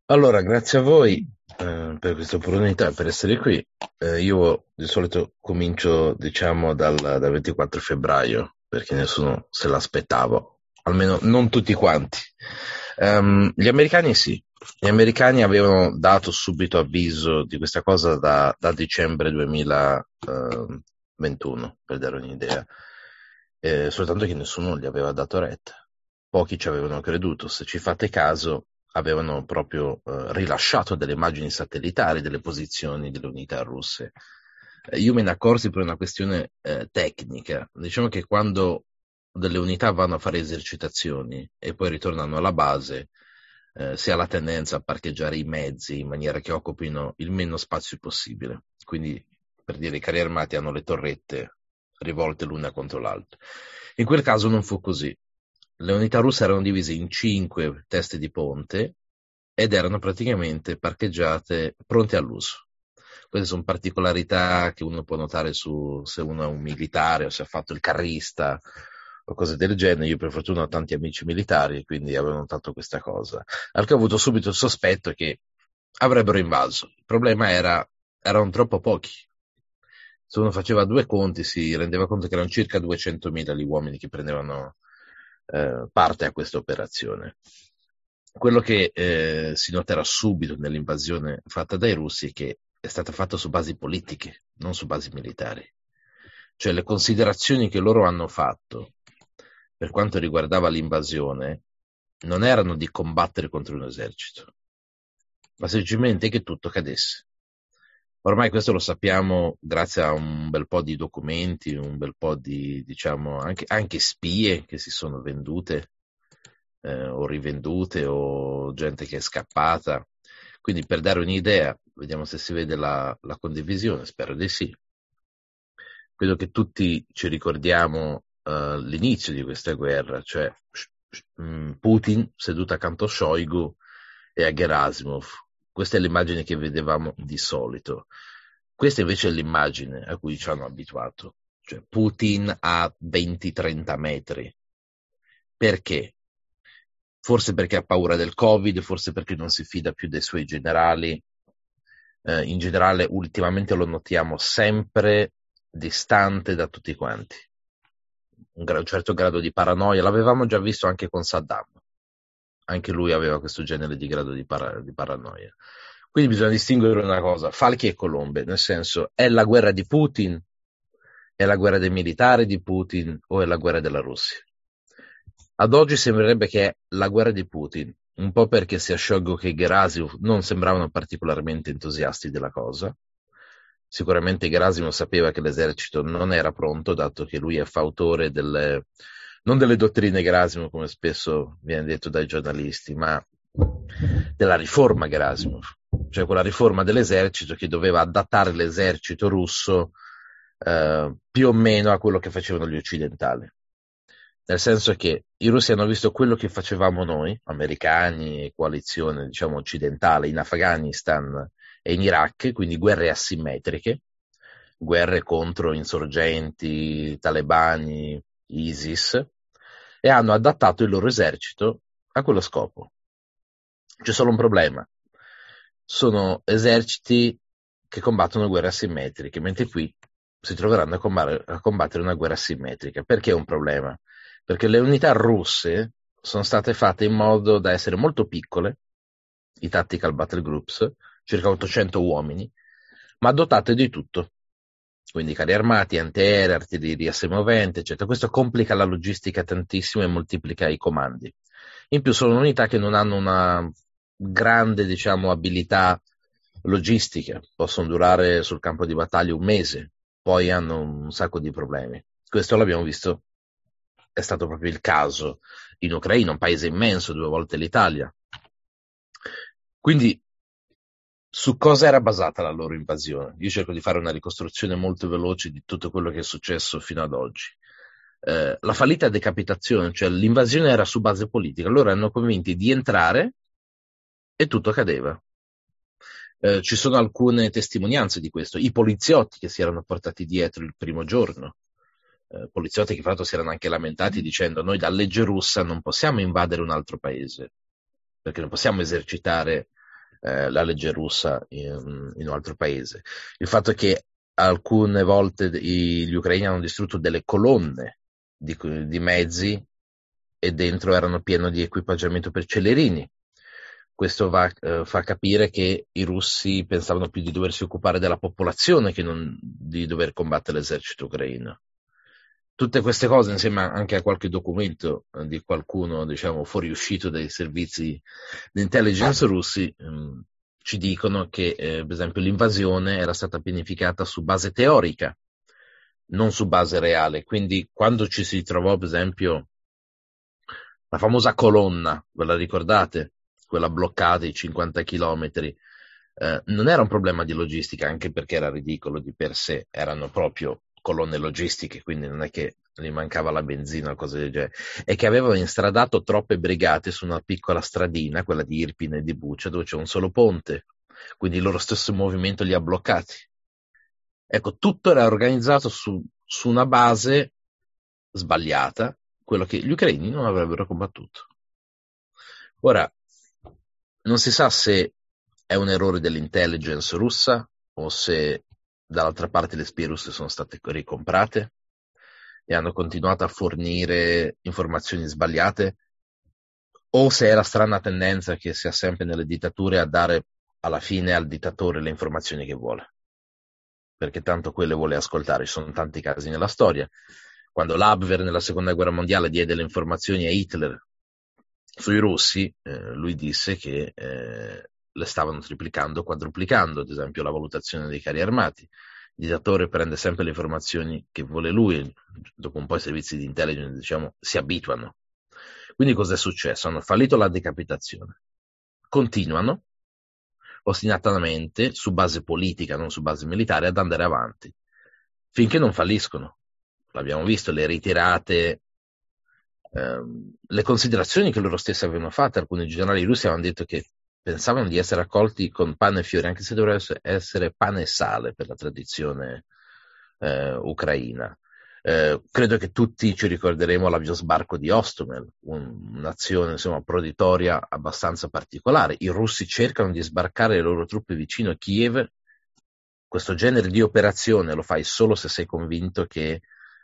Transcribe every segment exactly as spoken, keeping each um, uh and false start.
Allora, grazie a voi eh, per questa opportunità, per essere qui. Eh, io di solito comincio, diciamo, dal, dal ventiquattro febbraio, perché nessuno se l'aspettava, almeno non tutti quanti. Ehm, gli americani sì, gli americani avevano dato subito avviso di questa cosa da, da dicembre duemilaventuno, per dare un'idea. Eh, soltanto che nessuno gli aveva dato retta. Pochi ci avevano creduto. Se ci fate caso, avevano proprio eh, rilasciato delle immagini satellitari delle posizioni delle unità russe. Eh, io me ne accorsi per una questione eh, tecnica. Diciamo che quando delle unità vanno a fare esercitazioni e poi ritornano alla base, eh, si ha la tendenza a parcheggiare i mezzi in maniera che occupino il meno spazio possibile. Quindi, per dire, i carri armati hanno le torrette rivolte l'una contro l'altra. In quel caso non fu così. Le unità russe erano divise in cinque teste di ponte ed erano praticamente parcheggiate pronte all'uso. Queste sono particolarità che uno può notare su se uno è un militare o se ha fatto il carrista o cose del genere. Io per fortuna ho tanti amici militari, quindi avevo notato questa cosa. Al che ho avuto subito il sospetto che avrebbero invaso. Il problema era, erano troppo pochi. Se uno faceva due conti si rendeva conto che erano circa duecentomila gli uomini che prendevano eh, parte a questa operazione. Quello che eh, si noterà subito nell'invasione fatta dai russi è che è stata fatta su basi politiche, non su basi militari. Cioè le considerazioni che loro hanno fatto per quanto riguardava l'invasione non erano di combattere contro un esercito, ma semplicemente che tutto cadesse. Ormai questo lo sappiamo grazie a un bel po' di documenti, un bel po' di, diciamo, anche, anche spie che si sono vendute eh, o rivendute o gente che è scappata. Quindi per dare un'idea, vediamo se si vede la, la condivisione, spero di sì. Credo che tutti ci ricordiamo eh, l'inizio di questa guerra, cioè mh, Putin seduto accanto a Shoigu e a Gerasimov. Questa è l'immagine che vedevamo di solito. Questa invece è l'immagine a cui ci hanno abituato, cioè Putin a venti trenta metri. Perché? Forse perché ha paura del Covid, forse perché non si fida più dei suoi generali. Eh, in generale, ultimamente lo notiamo sempre distante da tutti quanti. Un, gra- un certo grado di paranoia, l'avevamo già visto anche con Saddam. Anche lui aveva questo genere di grado di, para- di paranoia. Quindi bisogna distinguere una cosa, falchi e colombe, nel senso, è la guerra di Putin, è la guerra dei militari di Putin o è la guerra della Russia? Ad oggi sembrerebbe che è la guerra di Putin, un po' perché sia Shoigu che Gerasimov non sembravano particolarmente entusiasti della cosa. Sicuramente Gerasimov sapeva che l'esercito non era pronto, dato che lui è fautore delle, non delle dottrine Gerasimov, come spesso viene detto dai giornalisti, ma della riforma Gerasimov, cioè quella riforma dell'esercito che doveva adattare l'esercito russo eh, più o meno a quello che facevano gli occidentali. Nel senso che i russi hanno visto quello che facevamo noi, americani e coalizione, diciamo, occidentale, in Afghanistan e in Iraq, quindi guerre asimmetriche, guerre contro insorgenti, talebani, ISIS, e hanno adattato il loro esercito a quello scopo. C'è solo un problema. Sono eserciti che combattono guerre asimmetriche, mentre qui si troveranno a combattere, a combattere una guerra asimmetrica. Perché è un problema? Perché le unità russe sono state fatte in modo da essere molto piccole, i Tactical Battle Groups, circa ottocento uomini, ma dotate di tutto. Quindi carri armati, antiaerei, artiglieria semovente, eccetera. Questo complica la logistica tantissimo e moltiplica i comandi. In più sono unità che non hanno una grande, diciamo, abilità logistica, possono durare sul campo di battaglia un mese, poi hanno un sacco di problemi. Questo l'abbiamo visto, è stato proprio il caso in Ucraina, un paese immenso, due volte l'Italia. Quindi su cosa era basata la loro invasione? Io cerco di fare una ricostruzione molto veloce di tutto quello che è successo fino ad oggi. Eh, la fallita a decapitazione, cioè l'invasione era su base politica, loro erano convinti di entrare e tutto cadeva. Eh, ci sono alcune testimonianze di questo, i poliziotti che si erano portati dietro il primo giorno, eh, poliziotti che fra l'altro si erano anche lamentati dicendo noi da legge russa non possiamo invadere un altro paese, perché non possiamo esercitare eh, la legge russa in, in un altro paese. Il fatto che alcune volte i, gli ucraini hanno distrutto delle colonne di, di mezzi e dentro erano pieno di equipaggiamento per celerini. Questo va, eh, fa capire che i russi pensavano più di doversi occupare della popolazione che non di dover combattere l'esercito ucraino. Tutte queste cose, insieme anche a qualche documento eh, di qualcuno, diciamo, fuoriuscito dai servizi di intelligence russi, ehm, ci dicono che, eh, per esempio, l'invasione era stata pianificata su base teorica, non su base reale. Quindi, quando ci si trovò, per esempio, la famosa colonna, ve la ricordate? Quella bloccata i cinquanta chilometri, eh, non era un problema di logistica, anche perché era ridicolo di per sé, erano proprio colonne logistiche, quindi non è che gli mancava la benzina o cose del genere, è che avevano instradato troppe brigate su una piccola stradina, quella di Irpine e di Bucha, dove c'è un solo ponte, quindi il loro stesso movimento li ha bloccati. Ecco, tutto era organizzato su, su una base sbagliata, quello che gli ucraini non avrebbero combattuto. Ora, non si sa se è un errore dell'intelligence russa o se dall'altra parte le spie russe sono state ricomprate e hanno continuato a fornire informazioni sbagliate, o se è la strana tendenza che si ha sempre nelle dittature a dare alla fine al dittatore le informazioni che vuole, perché tanto quelle vuole ascoltare. Ci sono tanti casi nella storia. Quando l'Abwehr nella seconda guerra mondiale diede le informazioni a Hitler sui russi, eh, lui disse che eh, le stavano triplicando, quadruplicando, ad esempio la valutazione dei carri armati. Il dittatore prende sempre le informazioni che vuole lui, dopo un po' i servizi di intelligence, diciamo, si abituano. Quindi cosa è successo? Hanno fallito la decapitazione. Continuano ostinatamente, su base politica, non su base militare, ad andare avanti, finché non falliscono. L'abbiamo visto, le ritirate, ehm, le considerazioni che loro stessi avevano fatto. Alcuni generali russi avevano detto che pensavano di essere accolti con pane e fiori, anche se dovrebbe essere pane e sale per la tradizione eh, ucraina. Eh, credo che tutti ci ricorderemo l'avvio sbarco di Hostomel, un, un'azione insomma proditoria abbastanza particolare. I russi cercano di sbarcare le loro truppe vicino a Kiev. Questo genere di operazione lo fai solo se sei convinto che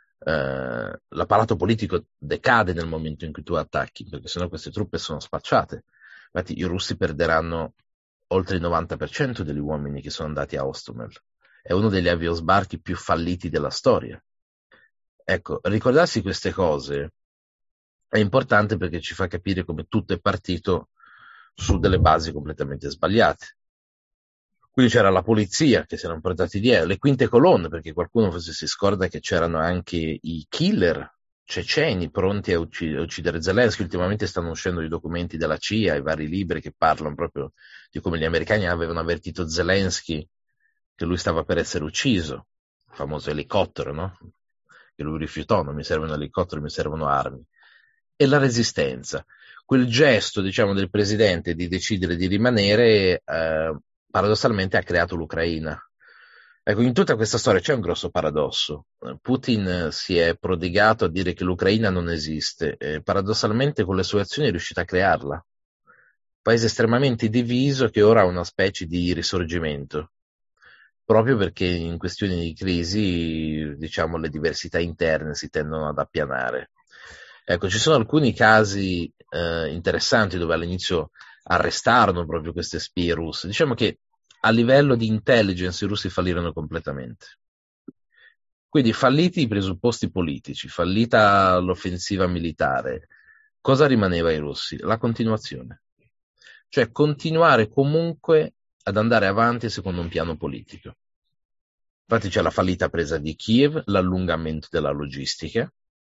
eh, l'apparato politico decade nel momento in cui tu attacchi, perché sennò queste truppe sono spacciate. Infatti i russi perderanno oltre il novanta per cento degli uomini che sono andati a Hostomel. È uno degli aviosbarchi più falliti della storia. Ecco, ricordarsi queste cose è importante perché ci fa capire come tutto è partito su delle basi completamente sbagliate. Quindi c'era la polizia che si erano portati dietro, le quinte colonne, perché qualcuno forse si scorda che c'erano anche i killer ceceni pronti a ucc- uccidere Zelensky. Ultimamente stanno uscendo i documenti della C I A, i vari libri che parlano proprio di come gli americani avevano avvertito Zelensky che lui stava per essere ucciso, il famoso elicottero, no? Che lui rifiutò, non mi serve un elicottero, mi servono armi. E la resistenza, quel gesto, diciamo, del presidente di decidere di rimanere, eh, paradossalmente ha creato l'Ucraina. Ecco, in tutta questa storia c'è un grosso paradosso. Putin si è prodigato a dire che l'Ucraina non esiste e paradossalmente con le sue azioni è riuscito a crearla. Paese estremamente diviso che ora ha una specie di risorgimento, proprio perché in questioni di crisi, diciamo, le diversità interne si tendono ad appianare. Ecco, ci sono alcuni casi eh, interessanti dove all'inizio arrestarono proprio queste spie russe. Diciamo che a livello di intelligence i russi fallirono completamente. Quindi falliti i presupposti politici, fallita l'offensiva militare, cosa rimaneva ai russi? La continuazione. Cioè continuare comunque ad andare avanti secondo un piano politico. Infatti c'è la fallita presa di Kiev, l'allungamento della logistica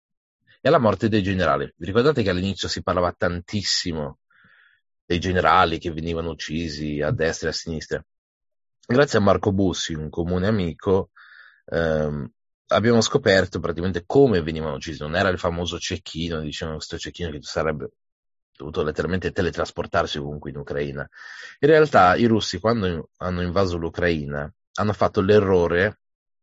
e la morte dei generali. Vi ricordate che all'inizio si parlava tantissimo dei generali che venivano uccisi a destra e a sinistra? Grazie a Marco Bussi, un comune amico, ehm, abbiamo scoperto praticamente come venivano uccisi. Non era il famoso cecchino, diciamo questo cecchino che sarebbe dovuto letteralmente teletrasportarsi ovunque in Ucraina. In realtà i russi, quando hanno invaso l'Ucraina, hanno fatto l'errore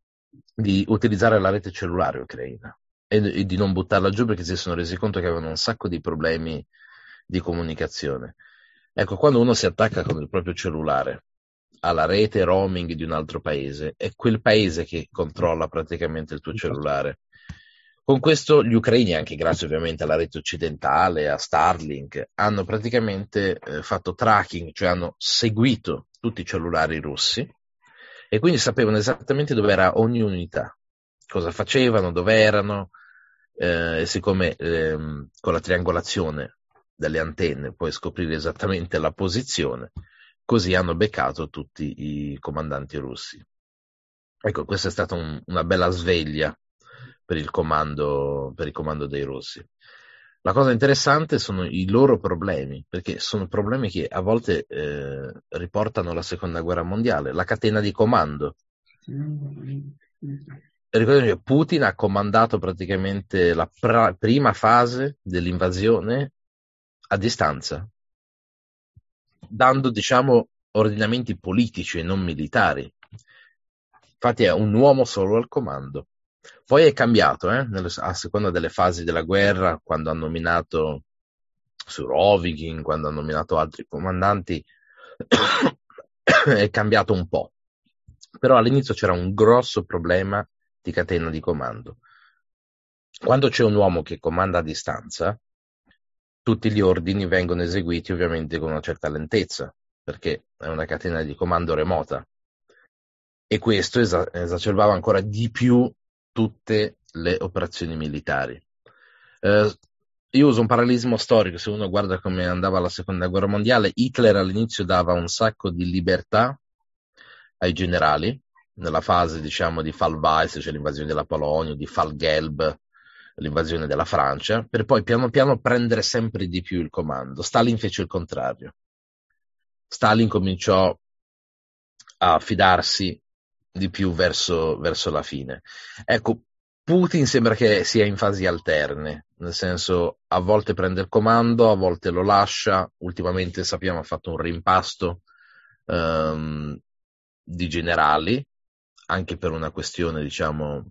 di utilizzare la rete cellulare ucraina e, e di non buttarla giù perché si sono resi conto che avevano un sacco di problemi di comunicazione. Ecco, quando uno si attacca con il proprio cellulare alla rete roaming di un altro paese, è quel paese che controlla praticamente il tuo cellulare. Con questo gli ucraini, anche grazie ovviamente alla rete occidentale, a Starlink, hanno praticamente eh, fatto tracking, cioè hanno seguito tutti i cellulari russi e quindi sapevano esattamente dove era ogni unità, cosa facevano, dove erano, eh, e siccome ehm, con la triangolazione delle antenne puoi scoprire esattamente la posizione, così hanno beccato tutti i comandanti russi. Ecco, questa è stata un, una bella sveglia per il comando, per il comando dei russi. La cosa interessante sono i loro problemi, perché sono problemi che a volte eh, riportano la seconda guerra mondiale, la catena di comando. Ricordo che Putin ha comandato praticamente la pra- prima fase dell'invasione a distanza, dando, diciamo, ordinamenti politici e non militari. Infatti è un uomo solo al comando. Poi è cambiato, eh, nelle- a seconda delle fasi della guerra, quando ha nominato Surovikin, quando ha nominato altri comandanti, è cambiato un po'. Però all'inizio c'era un grosso problema di catena di comando. Quando c'è un uomo che comanda a distanza, tutti gli ordini vengono eseguiti ovviamente con una certa lentezza, perché è una catena di comando remota. E questo esa- esacerbava ancora di più tutte le operazioni militari. Eh, io uso un parallelismo storico, se uno guarda come andava la seconda guerra mondiale, Hitler all'inizio dava un sacco di libertà ai generali, nella fase diciamo di Fall Weiss, cioè l'invasione della Polonia, di Fall Gelb, l'invasione della Francia, per poi piano piano prendere sempre di più il comando. Stalin fece il contrario. Stalin cominciò a fidarsi di più verso, verso la fine. Ecco, Putin sembra che sia in fasi alterne, nel senso a volte prende il comando, a volte lo lascia, ultimamente sappiamo ha fatto un rimpasto ehm, di generali, anche per una questione diciamo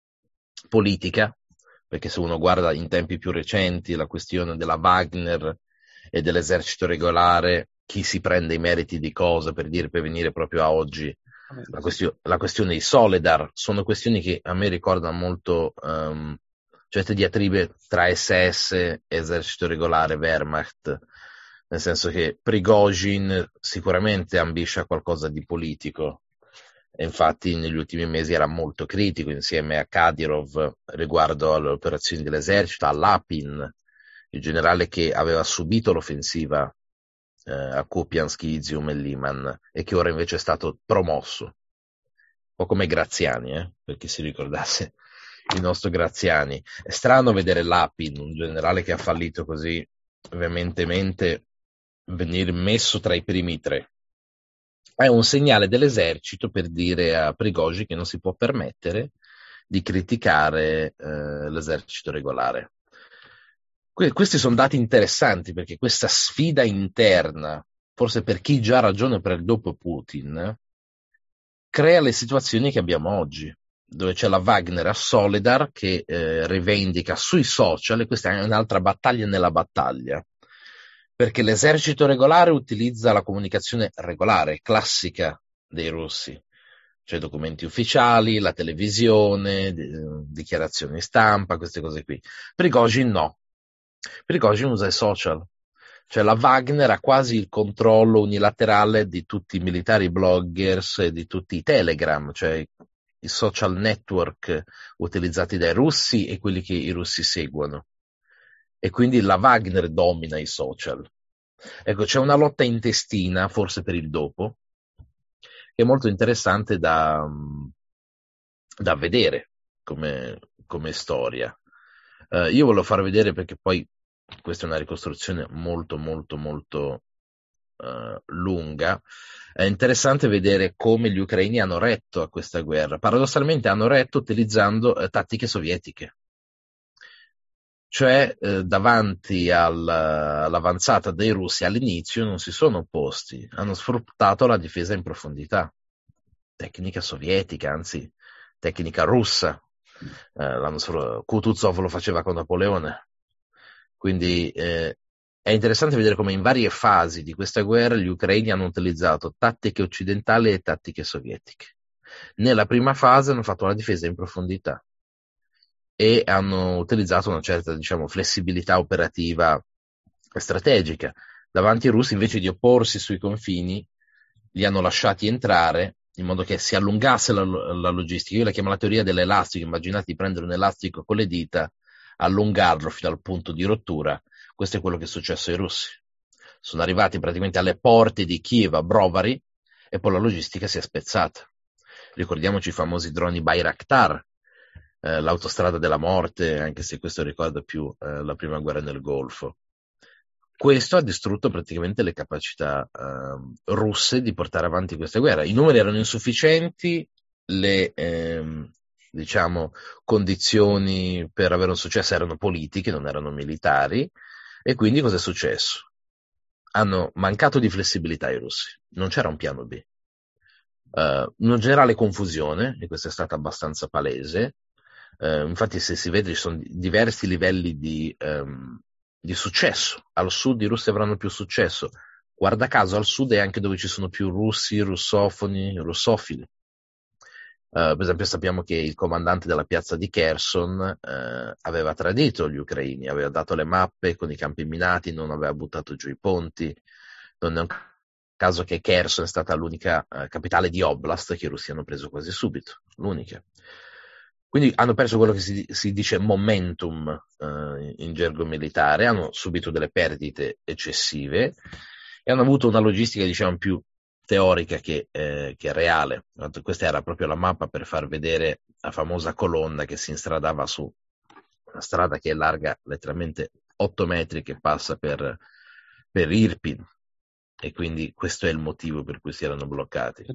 politica, perché se uno guarda in tempi più recenti la questione della Wagner e dell'esercito regolare, chi si prende i meriti di cosa, per dire, per venire proprio a oggi, la, questio- la questione di Soledar, sono questioni che a me ricordano molto um, certe diatribe tra S S e esercito regolare, Wehrmacht, nel senso che Prigozhin sicuramente ambisce a qualcosa di politico, e infatti negli ultimi mesi era molto critico insieme a Kadyrov riguardo alle operazioni dell'esercito, a Lapin, il generale che aveva subito l'offensiva eh, a Kupiansk, Izium e Liman e che ora invece è stato promosso, un po' come Graziani, eh, per chi si ricordasse il nostro Graziani. È strano vedere Lapin, un generale che ha fallito così veementemente, venire messo tra i primi tre. È un segnale dell'esercito per dire a Prigozhin che non si può permettere di criticare eh, l'esercito regolare. Que- questi sono dati interessanti perché questa sfida interna, forse per chi già ragiona per il dopo Putin, crea le situazioni che abbiamo oggi, dove c'è la Wagner a Soledar che eh, rivendica sui social, e questa è un'altra battaglia nella battaglia, perché l'esercito regolare utilizza la comunicazione regolare, classica dei russi, cioè documenti ufficiali, la televisione, di- dichiarazioni stampa, queste cose qui. Prigozhin no. Prigozhin usa i social. Cioè la Wagner ha quasi il controllo unilaterale di tutti i militari bloggers e di tutti i Telegram, cioè i social network utilizzati dai russi e quelli che i russi seguono. E quindi la Wagner domina i social. Ecco, c'è una lotta intestina, forse per il dopo, che è molto interessante da, da vedere come, come storia. Uh, io volevo far vedere perché poi questa è una ricostruzione molto molto molto uh, lunga. È interessante vedere come gli ucraini hanno retto a questa guerra. Paradossalmente hanno retto utilizzando uh, tattiche sovietiche. Cioè, eh, davanti al, all'avanzata dei russi all'inizio non si sono opposti, hanno sfruttato la difesa in profondità. Tecnica sovietica, anzi, tecnica russa. Eh, l'hanno sfr- Kutuzov lo faceva con Napoleone. Quindi eh, È interessante vedere come in varie fasi di questa guerra gli ucraini hanno utilizzato tattiche occidentali e tattiche sovietiche. Nella prima fase hanno fatto la difesa in profondità e hanno utilizzato una certa, diciamo, flessibilità operativa e strategica. Davanti ai russi, invece di opporsi sui confini, li hanno lasciati entrare in modo che si allungasse la, la logistica. Io la chiamo la teoria dell'elastico. Immaginate di prendere un elastico con le dita, allungarlo fino al punto di rottura. Questo è quello che è successo ai russi. Sono arrivati praticamente alle porte di Kiev, a Brovary, e poi la logistica si è spezzata. Ricordiamoci i famosi droni Bayraktar, eh, l'autostrada della morte, anche se questo ricorda più eh, la prima guerra nel Golfo. Questo ha distrutto praticamente le capacità eh, russe di portare avanti questa guerra. I numeri erano insufficienti, le ehm, diciamo, condizioni per avere un successo erano politiche, non erano militari, e quindi cosa è successo? Hanno mancato di flessibilità i russi, non c'era un piano B. Uh, una generale confusione, e questo è stato abbastanza palese. Uh, infatti, se si vede, ci sono diversi livelli di, um, di successo. Al sud i russi avranno più successo. Guarda caso, al sud è anche dove ci sono più russi, russofoni, russofili. Uh, per esempio, sappiamo che il comandante della piazza di Kherson uh, aveva tradito gli ucraini, aveva dato le mappe con i campi minati, non aveva buttato giù i ponti. Non è un caso che Kherson è stata l'unica uh, capitale di Oblast che i russi hanno preso quasi subito, l'unica. Quindi hanno perso quello che si, si dice momentum uh, in gergo militare, hanno subito delle perdite eccessive e hanno avuto una logistica, diciamo, più teorica che, eh, che reale. Questa era proprio la mappa per far vedere la famosa colonna che si instradava su una strada che è larga letteralmente otto metri, che passa per, per Irpin, e quindi questo è il motivo per cui si erano bloccati.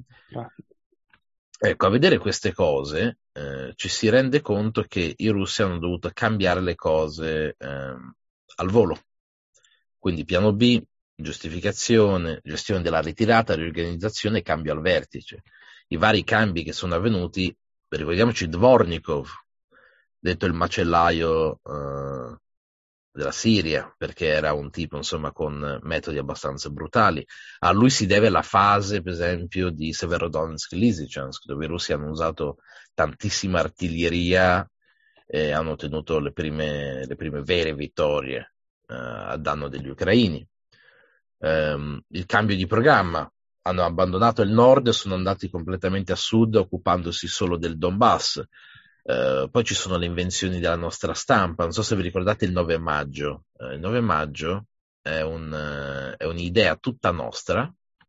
Ecco, a vedere queste cose eh, ci si rende conto che i russi hanno dovuto cambiare le cose eh, al volo. Quindi piano B, giustificazione, gestione della ritirata, riorganizzazione e cambio al vertice. I vari cambi che sono avvenuti, ricordiamoci Dvornikov, detto il macellaio eh, della Siria, perché era un tipo, insomma, con metodi abbastanza brutali. A lui si deve la fase, per esempio, di Severodonetsk-Lysychansk, dove i russi hanno usato tantissima artiglieria e hanno ottenuto le prime, le prime vere vittorie eh, a danno degli ucraini. Um, il cambio di programma, hanno abbandonato il nord e sono andati completamente a sud, occupandosi solo del Donbass. Uh, poi ci sono le invenzioni della nostra stampa. Non so se vi ricordate il nove maggio. Uh, il nove maggio è, un, uh, è un'idea tutta nostra,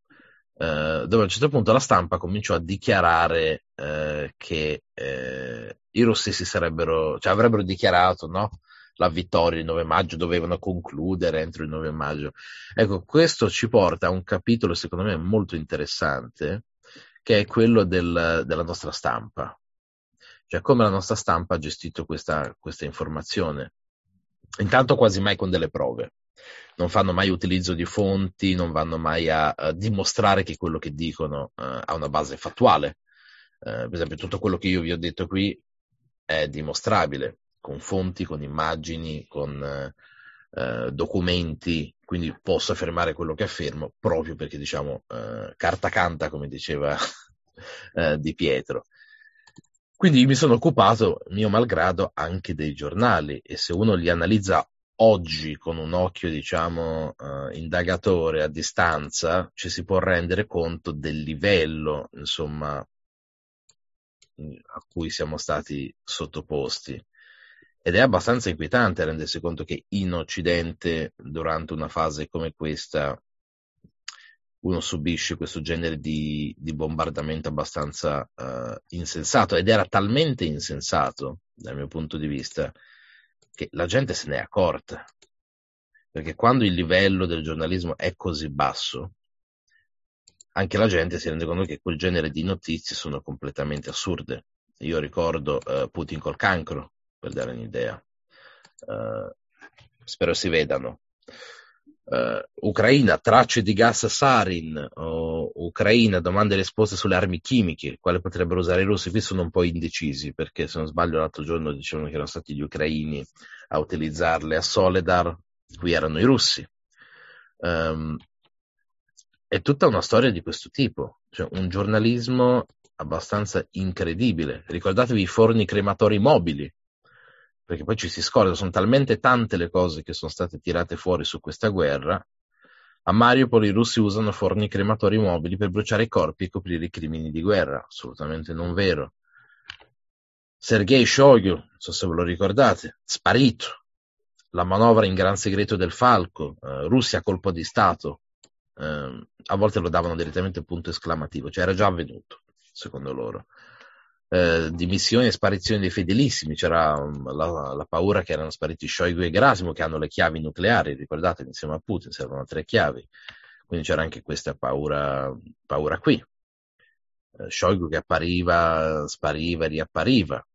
uh, dove a un certo punto la stampa cominciò a dichiarare uh, che uh, i russi si sarebbero, cioè avrebbero dichiarato, no? La vittoria il nove maggio, dovevano concludere entro il nove maggio. Ecco, questo ci porta a un capitolo secondo me molto interessante, che è quello del, della nostra stampa. Cioè come la nostra stampa ha gestito questa, questa informazione. Intanto quasi mai con delle prove. Non fanno mai utilizzo di fonti, non vanno mai a, a dimostrare che quello che dicono uh, ha una base fattuale. Uh, per esempio, tutto quello che io vi ho detto qui è dimostrabile, con fonti, con immagini, con eh, documenti, quindi posso affermare quello che affermo proprio perché, diciamo, eh, carta canta, come diceva eh, Di Pietro. Quindi mi sono occupato, mio malgrado, anche dei giornali, e se uno li analizza oggi con un occhio, diciamo, eh, indagatore a distanza, ci si può rendere conto del livello, insomma, a cui siamo stati sottoposti. Ed è abbastanza inquietante rendersi conto che in Occidente, durante una fase come questa, uno subisce questo genere di, di bombardamento abbastanza uh, insensato, ed era talmente insensato, dal mio punto di vista, che la gente se ne è accorta. Perché quando il livello del giornalismo è così basso, anche la gente si rende conto che quel genere di notizie sono completamente assurde. Io ricordo uh, Putin col cancro, per dare un'idea. Uh, spero si vedano. Uh, Ucraina, tracce di gas sarin, o Ucraina, domande risposte sulle armi chimiche, quale potrebbero usare i russi. Qui sono un po' indecisi, perché se non sbaglio l'altro giorno dicevano che erano stati gli ucraini a utilizzarle a Soledar, qui erano i russi. Um, è tutta una storia di questo tipo, cioè un giornalismo abbastanza incredibile. Ricordatevi i forni crematori mobili, perché poi ci si scorda, sono talmente tante le cose che sono state tirate fuori su questa guerra. A Mariupol i russi usano forni crematori mobili per bruciare i corpi e coprire i crimini di guerra. Assolutamente non vero. Sergei Shoigu, non so se ve lo ricordate, sparito. La manovra in gran segreto del Falco, eh, Russia colpo di Stato. Eh, a volte lo davano direttamente punto esclamativo, cioè era già avvenuto, secondo loro. Eh, dimissioni e sparizioni dei fedelissimi, c'era um, la, la paura che erano spariti Shoigu e Gerasimo, che hanno le chiavi nucleari, ricordatevi, insieme a Putin servono tre chiavi, quindi c'era anche questa paura, paura qui. Eh, Shoigu che appariva, spariva, riappariva.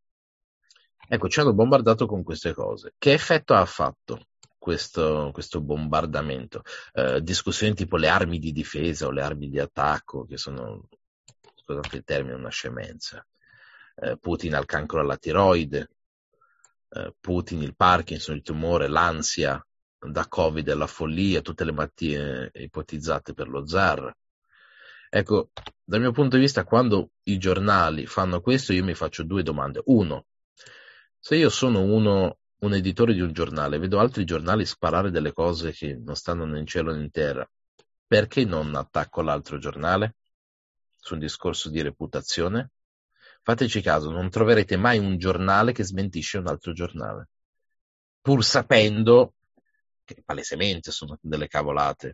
Ecco, ci hanno bombardato con queste cose. Che effetto ha fatto questo, questo bombardamento? Eh, discussioni tipo le armi di difesa o le armi di attacco, che sono, scusate il termine, una scemenza. Eh, Putin ha il cancro alla tiroide, eh, Putin il Parkinson, il tumore, l'ansia da Covid e la follia, tutte le malattie ipotizzate per lo zar. Ecco, dal mio punto di vista, quando i giornali fanno questo, io mi faccio due domande. Uno, se io sono uno, un editore di un giornale, vedo altri giornali sparare delle cose che non stanno né in cielo né in terra, perché non attacco l'altro giornale su un discorso di reputazione? Fateci caso, non troverete mai un giornale che smentisce un altro giornale, pur sapendo che palesemente sono delle cavolate.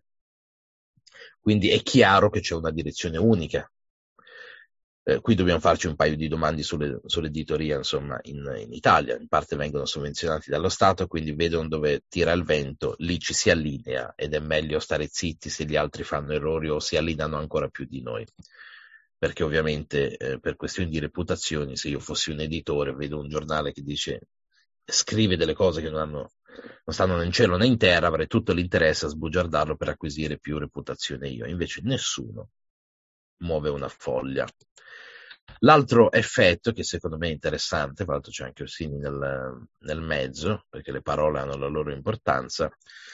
Quindi è chiaro che c'è una direzione unica. Eh, qui dobbiamo farci un paio di domande sulle, sull'editoria, insomma, in, in Italia. In parte vengono sovvenzionati dallo Stato, quindi vedono dove tira il vento, lì ci si allinea ed è meglio stare zitti se gli altri fanno errori o si allineano ancora più di noi. Perché ovviamente eh, per questioni di reputazioni, se io fossi un editore, vedo un giornale che dice scrive delle cose che non, hanno, non stanno né in cielo né in terra, avrei tutto l'interesse a sbugiardarlo per acquisire più reputazione io. Invece nessuno muove una foglia. L'altro effetto, che secondo me è interessante, tra l'altro c'è anche Orsini nel, nel mezzo, perché le parole hanno la loro importanza,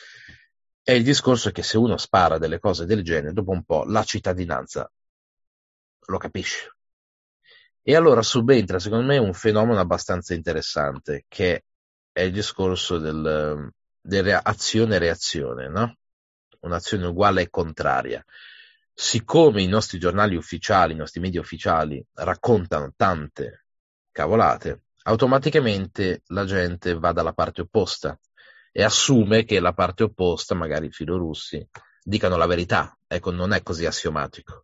è il discorso che se uno spara delle cose del genere, dopo un po' la cittadinanza lo capisce. E allora subentra, secondo me, un fenomeno abbastanza interessante, che è il discorso del, dell'azione-reazione, no? Un'azione uguale e contraria. Siccome i nostri giornali ufficiali, i nostri media ufficiali raccontano tante cavolate, automaticamente la gente va dalla parte opposta e assume che la parte opposta, magari i filorussi, dicano la verità. Ecco, non è così assiomatico.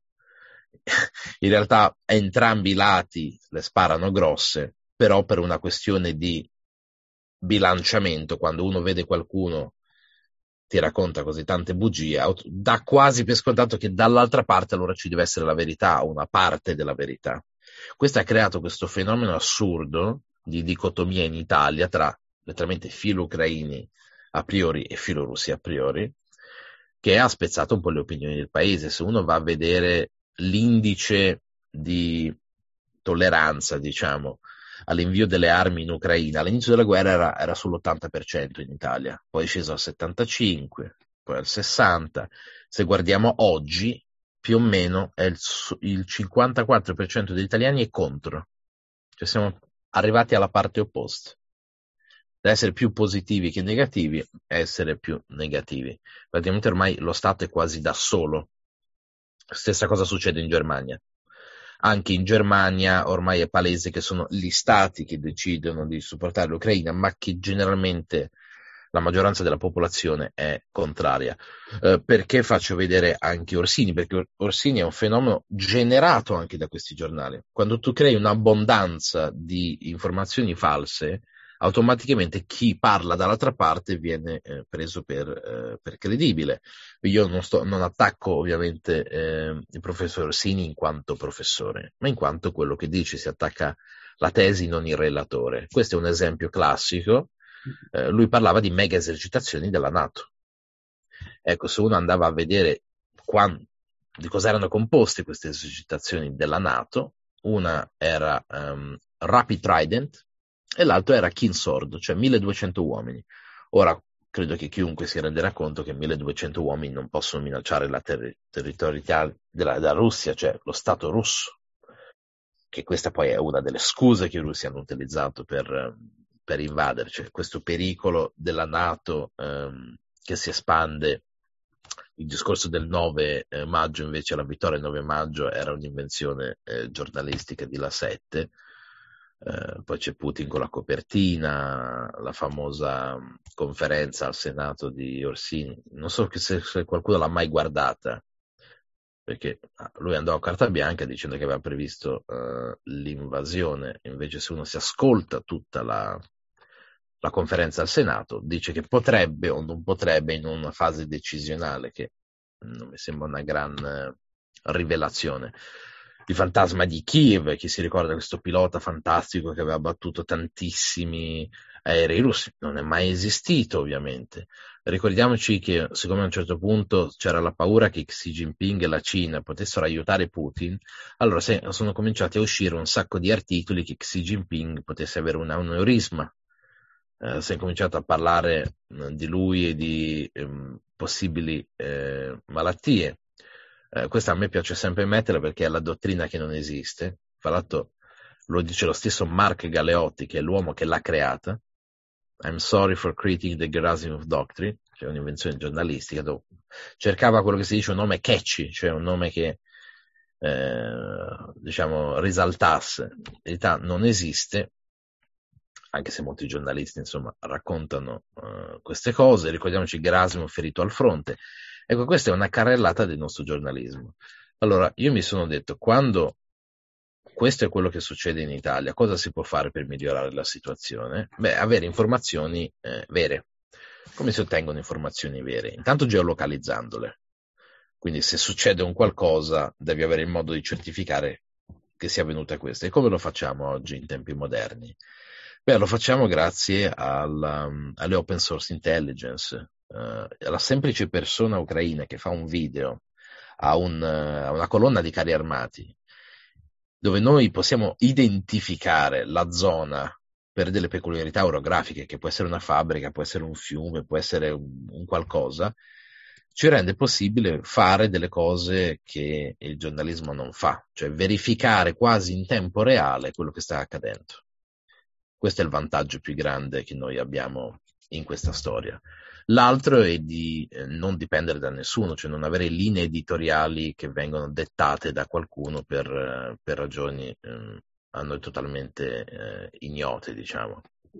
In realtà entrambi i lati le sparano grosse, però per una questione di bilanciamento, quando uno vede qualcuno ti racconta così tante bugie, dà quasi per scontato che dall'altra parte allora ci deve essere la verità, o una parte della verità. Questo ha creato questo fenomeno assurdo di dicotomia in Italia tra letteralmente filo ucraini a priori e filo russi a priori, che ha spezzato un po' le opinioni del paese. Se uno va a vedere l'indice di tolleranza, diciamo, all'invio delle armi in Ucraina, all'inizio della guerra era, era sull'ottanta per cento in Italia, poi è sceso al settantacinque per cento, poi al sessanta per cento. Se guardiamo oggi, più o meno è il, il cinquantaquattro per cento degli italiani è contro, cioè siamo arrivati alla parte opposta. Da essere più positivi che negativi, essere più negativi. Praticamente ormai lo Stato è quasi da solo. Stessa cosa succede in Germania. Anche in Germania ormai è palese che sono gli stati che decidono di supportare l'Ucraina, ma che generalmente la maggioranza della popolazione è contraria. Eh, perché faccio vedere anche Orsini? Perché Orsini è un fenomeno generato anche da questi giornali. Quando tu crei un'abbondanza di informazioni false, automaticamente chi parla dall'altra parte viene eh, preso per, eh, per credibile. Io non, sto, non attacco ovviamente eh, il professor Orsini in quanto professore, ma in quanto quello che dice, si attacca la tesi, non il relatore. Questo è un esempio classico. Eh, lui parlava di mega esercitazioni della NATO. Ecco, se uno andava a vedere quando, di cosa erano composte queste esercitazioni della NATO, una era um, Rapid Trident e l'altro era Keen Sword, cioè milleduecento uomini. Ora, credo che chiunque si renderà conto che milleduecento uomini non possono minacciare la ter- territorialità della, della Russia, cioè lo Stato russo, che questa poi è una delle scuse che i russi hanno utilizzato per, per invadere, cioè questo pericolo della NATO ehm, che si espande. Il discorso del nove maggio, invece, la vittoria del nove maggio era un'invenzione eh, giornalistica di La sette. Eh, poi c'è Putin con la copertina, la famosa conferenza al Senato di Orsini. Non so se, se qualcuno l'ha mai guardata, perché lui andò a carta bianca dicendo che aveva previsto uh, l'invasione, invece se uno si ascolta tutta la, la conferenza al Senato, dice che potrebbe o non potrebbe in una fase decisionale, che non mi sembra una gran uh, rivelazione. Il fantasma di Kiev, chi si ricorda questo pilota fantastico che aveva battuto tantissimi aerei russi, non è mai esistito ovviamente. Ricordiamoci che siccome a un certo punto c'era la paura che Xi Jinping e la Cina potessero aiutare Putin, allora se, sono cominciati a uscire un sacco di articoli che Xi Jinping potesse avere un aneurisma. Eh, si è cominciato a parlare eh, di lui e di eh, possibili eh, malattie. Eh, questa a me piace sempre metterla perché è la dottrina che non esiste. Fra l'altro lo dice lo stesso Mark Galeotti, che è l'uomo che l'ha creata. I'm sorry for creating the Gerasimov Doctrine, cioè un'invenzione giornalistica, dove cercava quello che si dice un nome catchy, cioè un nome che eh, diciamo risaltasse. In realtà non esiste, anche se molti giornalisti insomma raccontano uh, queste cose. Ricordiamoci Gerasimov ferito al fronte. Ecco, questa è una carrellata del nostro giornalismo. Allora, io mi sono detto, quando questo è quello che succede in Italia, cosa si può fare per migliorare la situazione? Beh, avere informazioni eh, vere. Come si ottengono informazioni vere? Intanto geolocalizzandole. Quindi se succede un qualcosa, devi avere il modo di certificare che sia avvenuta questa. E come lo facciamo oggi in tempi moderni? Beh, lo facciamo grazie alla, alle open source intelligence. Uh, la semplice persona ucraina che fa un video a, un, a una colonna di carri armati dove noi possiamo identificare la zona per delle peculiarità orografiche, che può essere una fabbrica, può essere un fiume, può essere un, un qualcosa, ci rende possibile fare delle cose che il giornalismo non fa, cioè verificare quasi in tempo reale quello che sta accadendo. Questo è il vantaggio più grande che noi abbiamo in questa storia. L'altro è di eh, non dipendere da nessuno, cioè non avere linee editoriali che vengono dettate da qualcuno per, eh, per ragioni eh, a noi totalmente eh, ignote, diciamo.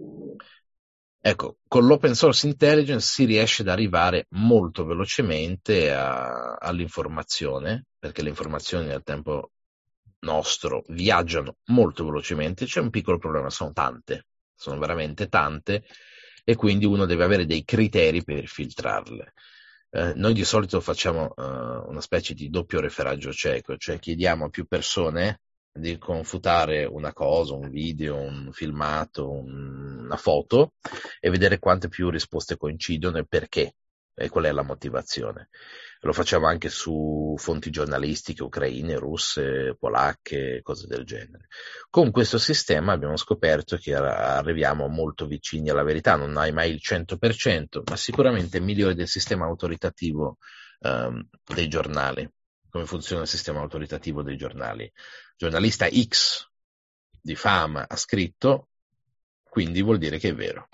Ecco, con l'open source intelligence si riesce ad arrivare molto velocemente a, all'informazione, perché le informazioni al tempo nostro viaggiano molto velocemente. C'è un piccolo problema, sono tante, sono veramente tante, e quindi uno deve avere dei criteri per filtrarle. Eh, noi di solito facciamo uh, una specie di doppio referaggio cieco, cioè chiediamo a più persone di confutare una cosa, un video, un filmato, un, una foto, e vedere quante più risposte coincidono e perché, e qual è la motivazione. Lo facciamo anche su fonti giornalistiche ucraine, russe, polacche, cose del genere. Con questo sistema abbiamo scoperto che arriviamo molto vicini alla verità, non hai mai il cento per cento, ma sicuramente è migliore del sistema autoritativo um, dei giornali. Come funziona il sistema autoritativo dei giornali? Giornalista X di fama ha scritto, quindi vuol dire che è vero.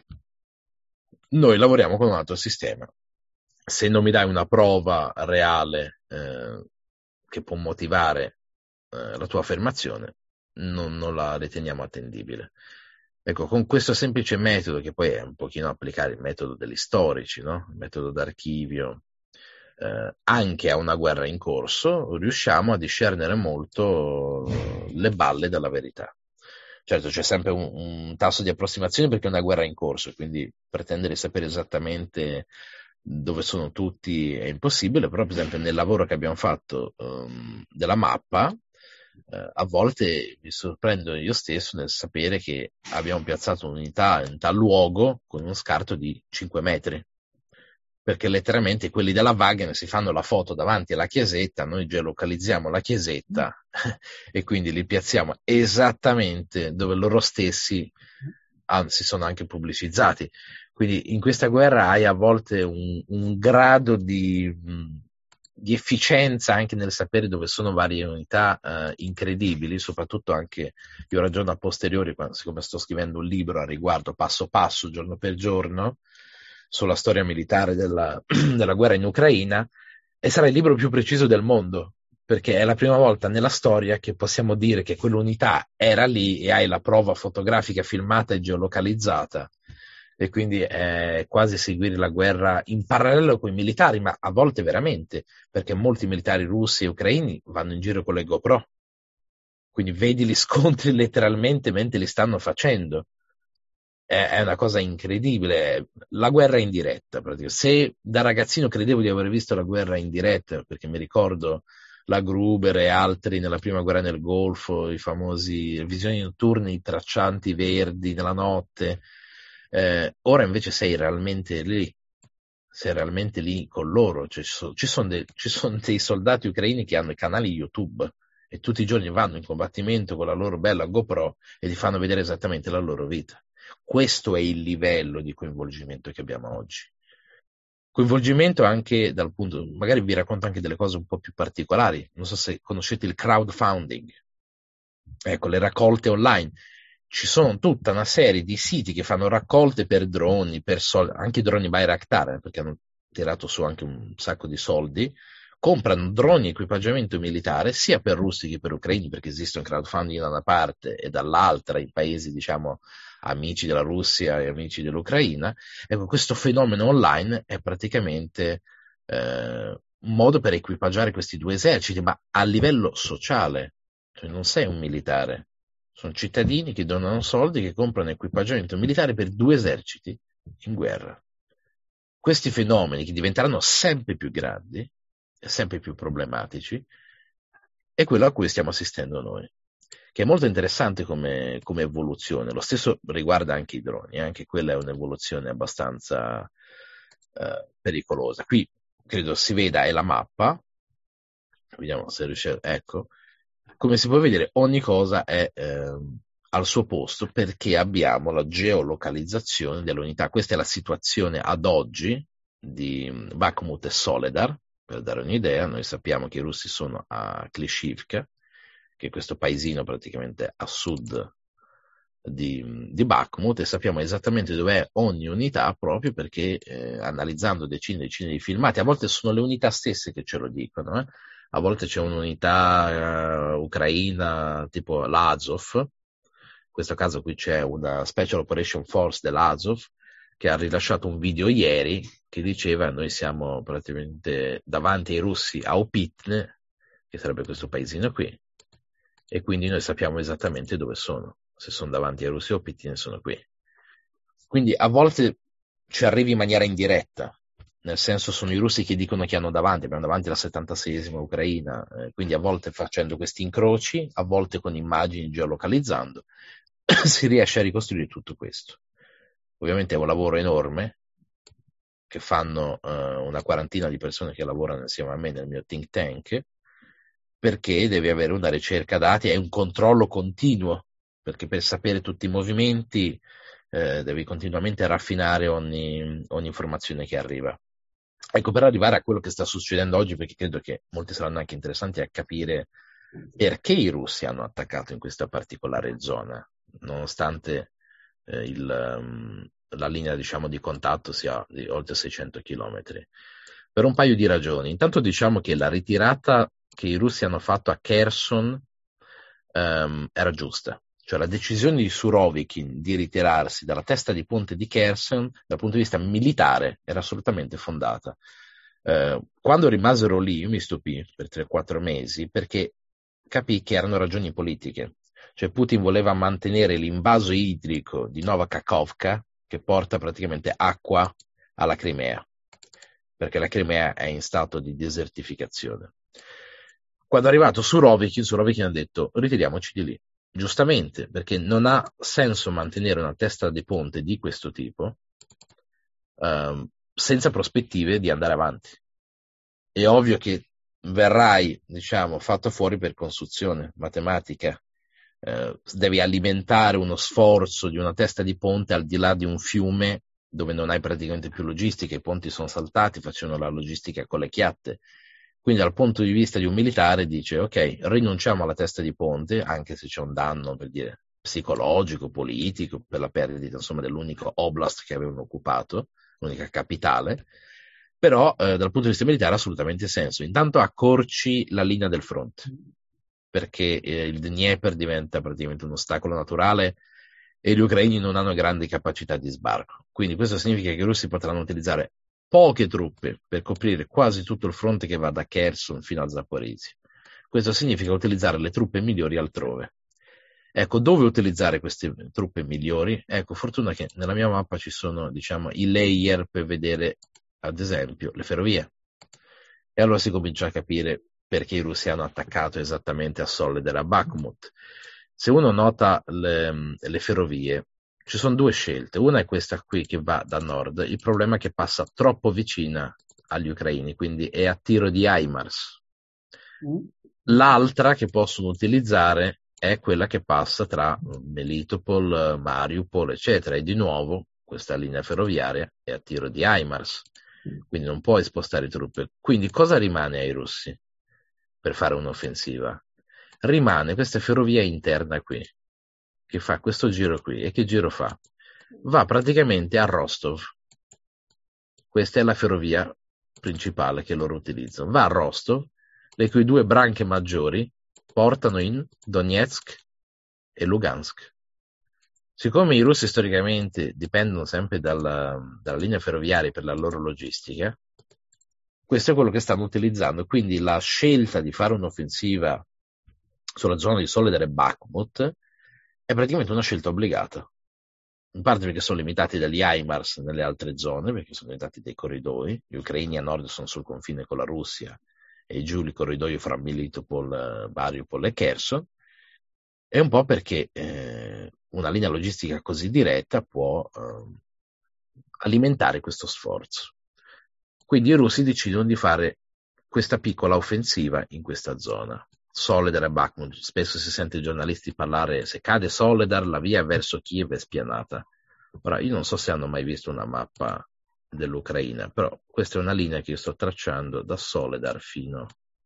Noi lavoriamo con un altro sistema. Se non mi dai una prova reale eh, che può motivare eh, la tua affermazione, non, non la riteniamo attendibile. Ecco, con questo semplice metodo, che poi è un pochino applicare il metodo degli storici, no? Il metodo d'archivio, eh, anche a una guerra in corso, riusciamo a discernere molto le balle dalla verità. Certo, c'è sempre un, un tasso di approssimazione perché è una guerra in corso, quindi pretendere di sapere esattamente dove sono tutti è impossibile, però per esempio nel lavoro che abbiamo fatto um, della mappa, eh, a volte mi sorprendo io stesso nel sapere che abbiamo piazzato un'unità in tal luogo con uno scarto di cinque metri, perché letteralmente quelli della Wagner si fanno la foto davanti alla chiesetta, noi geolocalizziamo la chiesetta e quindi li piazziamo esattamente dove loro stessi si sono anche pubblicizzati. Quindi in questa guerra hai a volte un, un grado di, mh, di efficienza anche nel sapere dove sono varie unità eh, incredibili, soprattutto anche, io ragiono a posteriori, quando, siccome sto scrivendo un libro a riguardo, passo passo, giorno per giorno, sulla storia militare della, della guerra in Ucraina, e sarà il libro più preciso del mondo, perché è la prima volta nella storia che possiamo dire che quell'unità era lì e hai la prova fotografica filmata e geolocalizzata, e quindi è quasi seguire la guerra in parallelo con i militari, ma a volte veramente, perché molti militari russi e ucraini vanno in giro con le GoPro, quindi vedi gli scontri letteralmente mentre li stanno facendo. È, è una cosa incredibile, la guerra in diretta, praticamente. Se da ragazzino credevo di aver visto la guerra in diretta, perché mi ricordo la Gruber e altri nella prima guerra nel Golfo, i famosi visioni notturne, i traccianti verdi nella notte, eh, ora invece sei realmente lì, sei realmente lì con loro, cioè, ci, sono, ci, sono dei, ci sono dei soldati ucraini che hanno i canali YouTube e tutti i giorni vanno in combattimento con la loro bella GoPro e ti fanno vedere esattamente la loro vita. Questo è il livello di coinvolgimento che abbiamo oggi. Coinvolgimento anche dal punto, magari vi racconto anche delle cose un po' più particolari, non so se conoscete il crowdfunding, ecco, le raccolte online. Ci sono tutta una serie di siti che fanno raccolte per droni, per soldi, anche droni Bayraktar, perché hanno tirato su anche un sacco di soldi, comprano droni e equipaggiamento militare sia per russi che per ucraini, perché esiste un crowdfunding da una parte e dall'altra in paesi, diciamo, amici della Russia e amici dell'Ucraina. Ecco, questo fenomeno online è praticamente eh, un modo per equipaggiare questi due eserciti, ma a livello sociale, cioè non sei un militare, sono cittadini che donano soldi, che comprano equipaggiamento militare per due eserciti in guerra. Questi fenomeni che diventeranno sempre più grandi e sempre più problematici è quello a cui stiamo assistendo noi, che è molto interessante come, come evoluzione. Lo stesso riguarda anche i droni, anche quella è un'evoluzione abbastanza eh, pericolosa. Qui credo si veda è la mappa, vediamo se riesce, ecco, come si può vedere ogni cosa è eh, al suo posto perché abbiamo la geolocalizzazione dell'unità. Questa è la situazione ad oggi di Bakhmut e Soledar, per dare un'idea. Noi sappiamo che i russi sono a Klishivka, che è questo paesino praticamente a sud di, di Bakhmut, e sappiamo esattamente dov'è ogni unità proprio perché eh, analizzando decine e decine di filmati, a volte sono le unità stesse che ce lo dicono, eh? A volte c'è un'unità uh, ucraina tipo l'Azov, in questo caso qui c'è una Special Operation Force dell'Azov che ha rilasciato un video ieri che diceva noi siamo praticamente davanti ai russi a Opitne, che sarebbe questo paesino qui, e quindi noi sappiamo esattamente dove sono, se sono davanti ai russi a Opitne sono qui. Quindi a volte ci arrivi in maniera indiretta, nel senso sono i russi che dicono che hanno davanti, abbiamo davanti la settantaseiesima Ucraina, eh, quindi a volte facendo questi incroci, a volte con immagini geolocalizzando, si riesce a ricostruire tutto questo. Ovviamente è un lavoro enorme, che fanno eh, una quarantina di persone che lavorano insieme a me nel mio think tank, perché devi avere una ricerca dati e un controllo continuo, perché per sapere tutti i movimenti eh, devi continuamente raffinare ogni, ogni informazione che arriva. Ecco, per arrivare a quello che sta succedendo oggi, perché credo che molti saranno anche interessanti a capire perché i russi hanno attaccato in questa particolare zona, nonostante eh, il, um, la linea, diciamo, di contatto sia di oltre seicento chilometri. Per un paio di ragioni. Intanto diciamo che la ritirata che i russi hanno fatto a Kherson um, era giusta. Cioè la decisione di Surovikin di ritirarsi dalla testa di ponte di Kherson dal punto di vista militare era assolutamente fondata. Eh, quando rimasero lì io mi stupì per tre quattro mesi perché capì che erano ragioni politiche. Cioè Putin voleva mantenere l'invaso idrico di Nova Kakhovka che porta praticamente acqua alla Crimea, perché la Crimea è in stato di desertificazione. Quando è arrivato Surovikin, Surovikin ha detto ritiriamoci di lì. Giustamente, perché non ha senso mantenere una testa di ponte di questo tipo ehm, senza prospettive di andare avanti. È ovvio che verrai, diciamo, fatto fuori per costruzione matematica. Eh, devi alimentare uno sforzo di una testa di ponte al di là di un fiume dove non hai praticamente più logistica, i ponti sono saltati, facevano la logistica con le chiatte. Quindi dal punto di vista di un militare dice ok, rinunciamo alla testa di ponte, anche se c'è un danno, per dire, psicologico, politico, per la perdita insomma dell'unico oblast che avevano occupato, l'unica capitale, però eh, dal punto di vista militare ha assolutamente senso. Intanto accorci la linea del fronte, perché eh, il Dnieper diventa praticamente un ostacolo naturale e gli ucraini non hanno grandi capacità di sbarco. Quindi questo significa che i russi potranno utilizzare poche truppe per coprire quasi tutto il fronte che va da Kherson fino a Zaporizhzhia. Questo significa utilizzare le truppe migliori altrove. Ecco, dove utilizzare queste truppe migliori? Ecco, fortuna che nella mia mappa ci sono, diciamo, i layer per vedere, ad esempio, le ferrovie. E allora si comincia a capire perché i russi hanno attaccato esattamente a Soledar e a Bakhmut. Se uno nota le, le ferrovie, ci sono due scelte. Una è questa qui che va da nord. Il problema è che passa troppo vicina agli ucraini, quindi è a tiro di HIMARS. Mm. L'altra che possono utilizzare è quella che passa tra Melitopol, Mariupol, eccetera. E di nuovo questa linea ferroviaria è a tiro di HIMARS. Quindi non puoi spostare truppe. Quindi cosa rimane ai russi per fare un'offensiva? Rimane questa ferrovia interna qui, che fa questo giro qui. E che giro fa? Va praticamente a Rostov. Questa è la ferrovia principale che loro utilizzano. Va a Rostov, le cui due branche maggiori portano in Donetsk e Lugansk. Siccome i russi storicamente dipendono sempre dalla, dalla linea ferroviaria per la loro logistica, questo è quello che stanno utilizzando. Quindi la scelta di fare un'offensiva sulla zona di Soledar e Bakhmut è praticamente una scelta obbligata. In parte perché sono limitati dagli HIMARS nelle altre zone, perché sono limitati dai corridoi. Gli ucraini a nord sono sul confine con la Russia e giù il corridoio fra Melitopol, Mariupol e Kherson. E un po' perché eh, una linea logistica così diretta può eh, alimentare questo sforzo. Quindi i russi decidono di fare questa piccola offensiva in questa zona. Soledar e Bakhmut, spesso si sente i giornalisti parlare, se cade Soledar la via verso Kiev è spianata. Ora, io non so se hanno mai visto una mappa dell'Ucraina, però questa è una linea che io sto tracciando da Soledar fino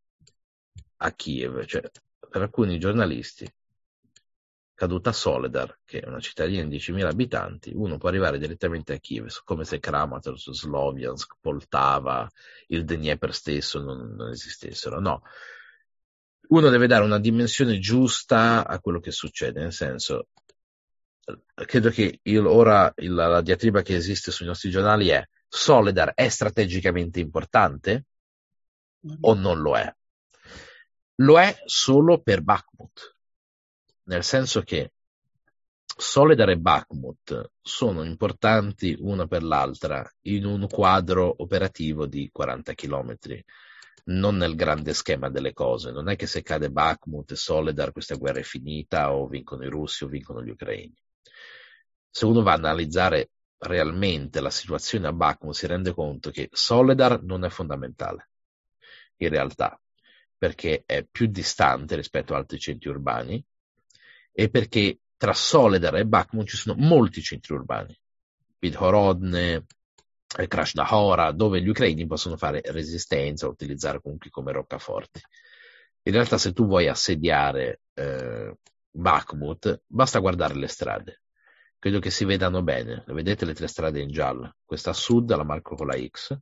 a Kiev, cioè per alcuni giornalisti caduta Soledar, che è una cittadina di diecimila abitanti, uno può arrivare direttamente a Kiev, come se Kramatorsk, Sloviansk, Poltava, il Dnieper stesso non, non esistessero. No, uno deve dare una dimensione giusta a quello che succede, nel senso, credo che il, ora il, la diatriba che esiste sui nostri giornali è: Soledar è strategicamente importante mm-hmm. o non lo è? Lo è solo per Bakhmut, nel senso che Soledar e Bakhmut sono importanti una per l'altra in un quadro operativo di quaranta chilometri, non nel grande schema delle cose. Non è che se cade Bakhmut e Soledar questa guerra è finita, o vincono i russi o vincono gli ucraini. Se uno va a analizzare realmente la situazione a Bakhmut si rende conto che Soledar non è fondamentale in realtà, perché è più distante rispetto ad altri centri urbani e perché tra Soledar e Bakhmut ci sono molti centri urbani, Vidhorodne, Krasnahora, dove gli ucraini possono fare resistenza o utilizzare comunque come roccaforti. In realtà se tu vuoi assediare eh, Bakhmut, basta guardare le strade. Credo che si vedano bene. Vedete le tre strade in giallo? Questa a sud, la marco con la X,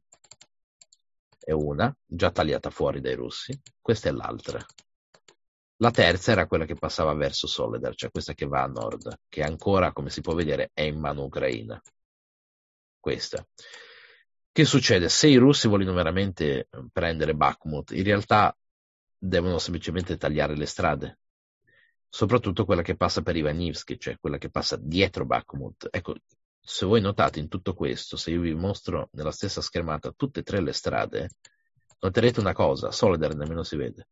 è una, già tagliata fuori dai russi. Questa è l'altra. La terza era quella che passava verso Soledar, cioè questa che va a nord, che ancora, come si può vedere, è in mano ucraina. Questa. Che succede? Se i russi vogliono veramente prendere Bakhmut, in realtà devono semplicemente tagliare le strade, soprattutto quella che passa per Ivanivsky, cioè quella che passa dietro Bakhmut. Ecco, se voi notate in tutto questo, se io vi mostro nella stessa schermata tutte e tre le strade, noterete una cosa: Soledar nemmeno si vede.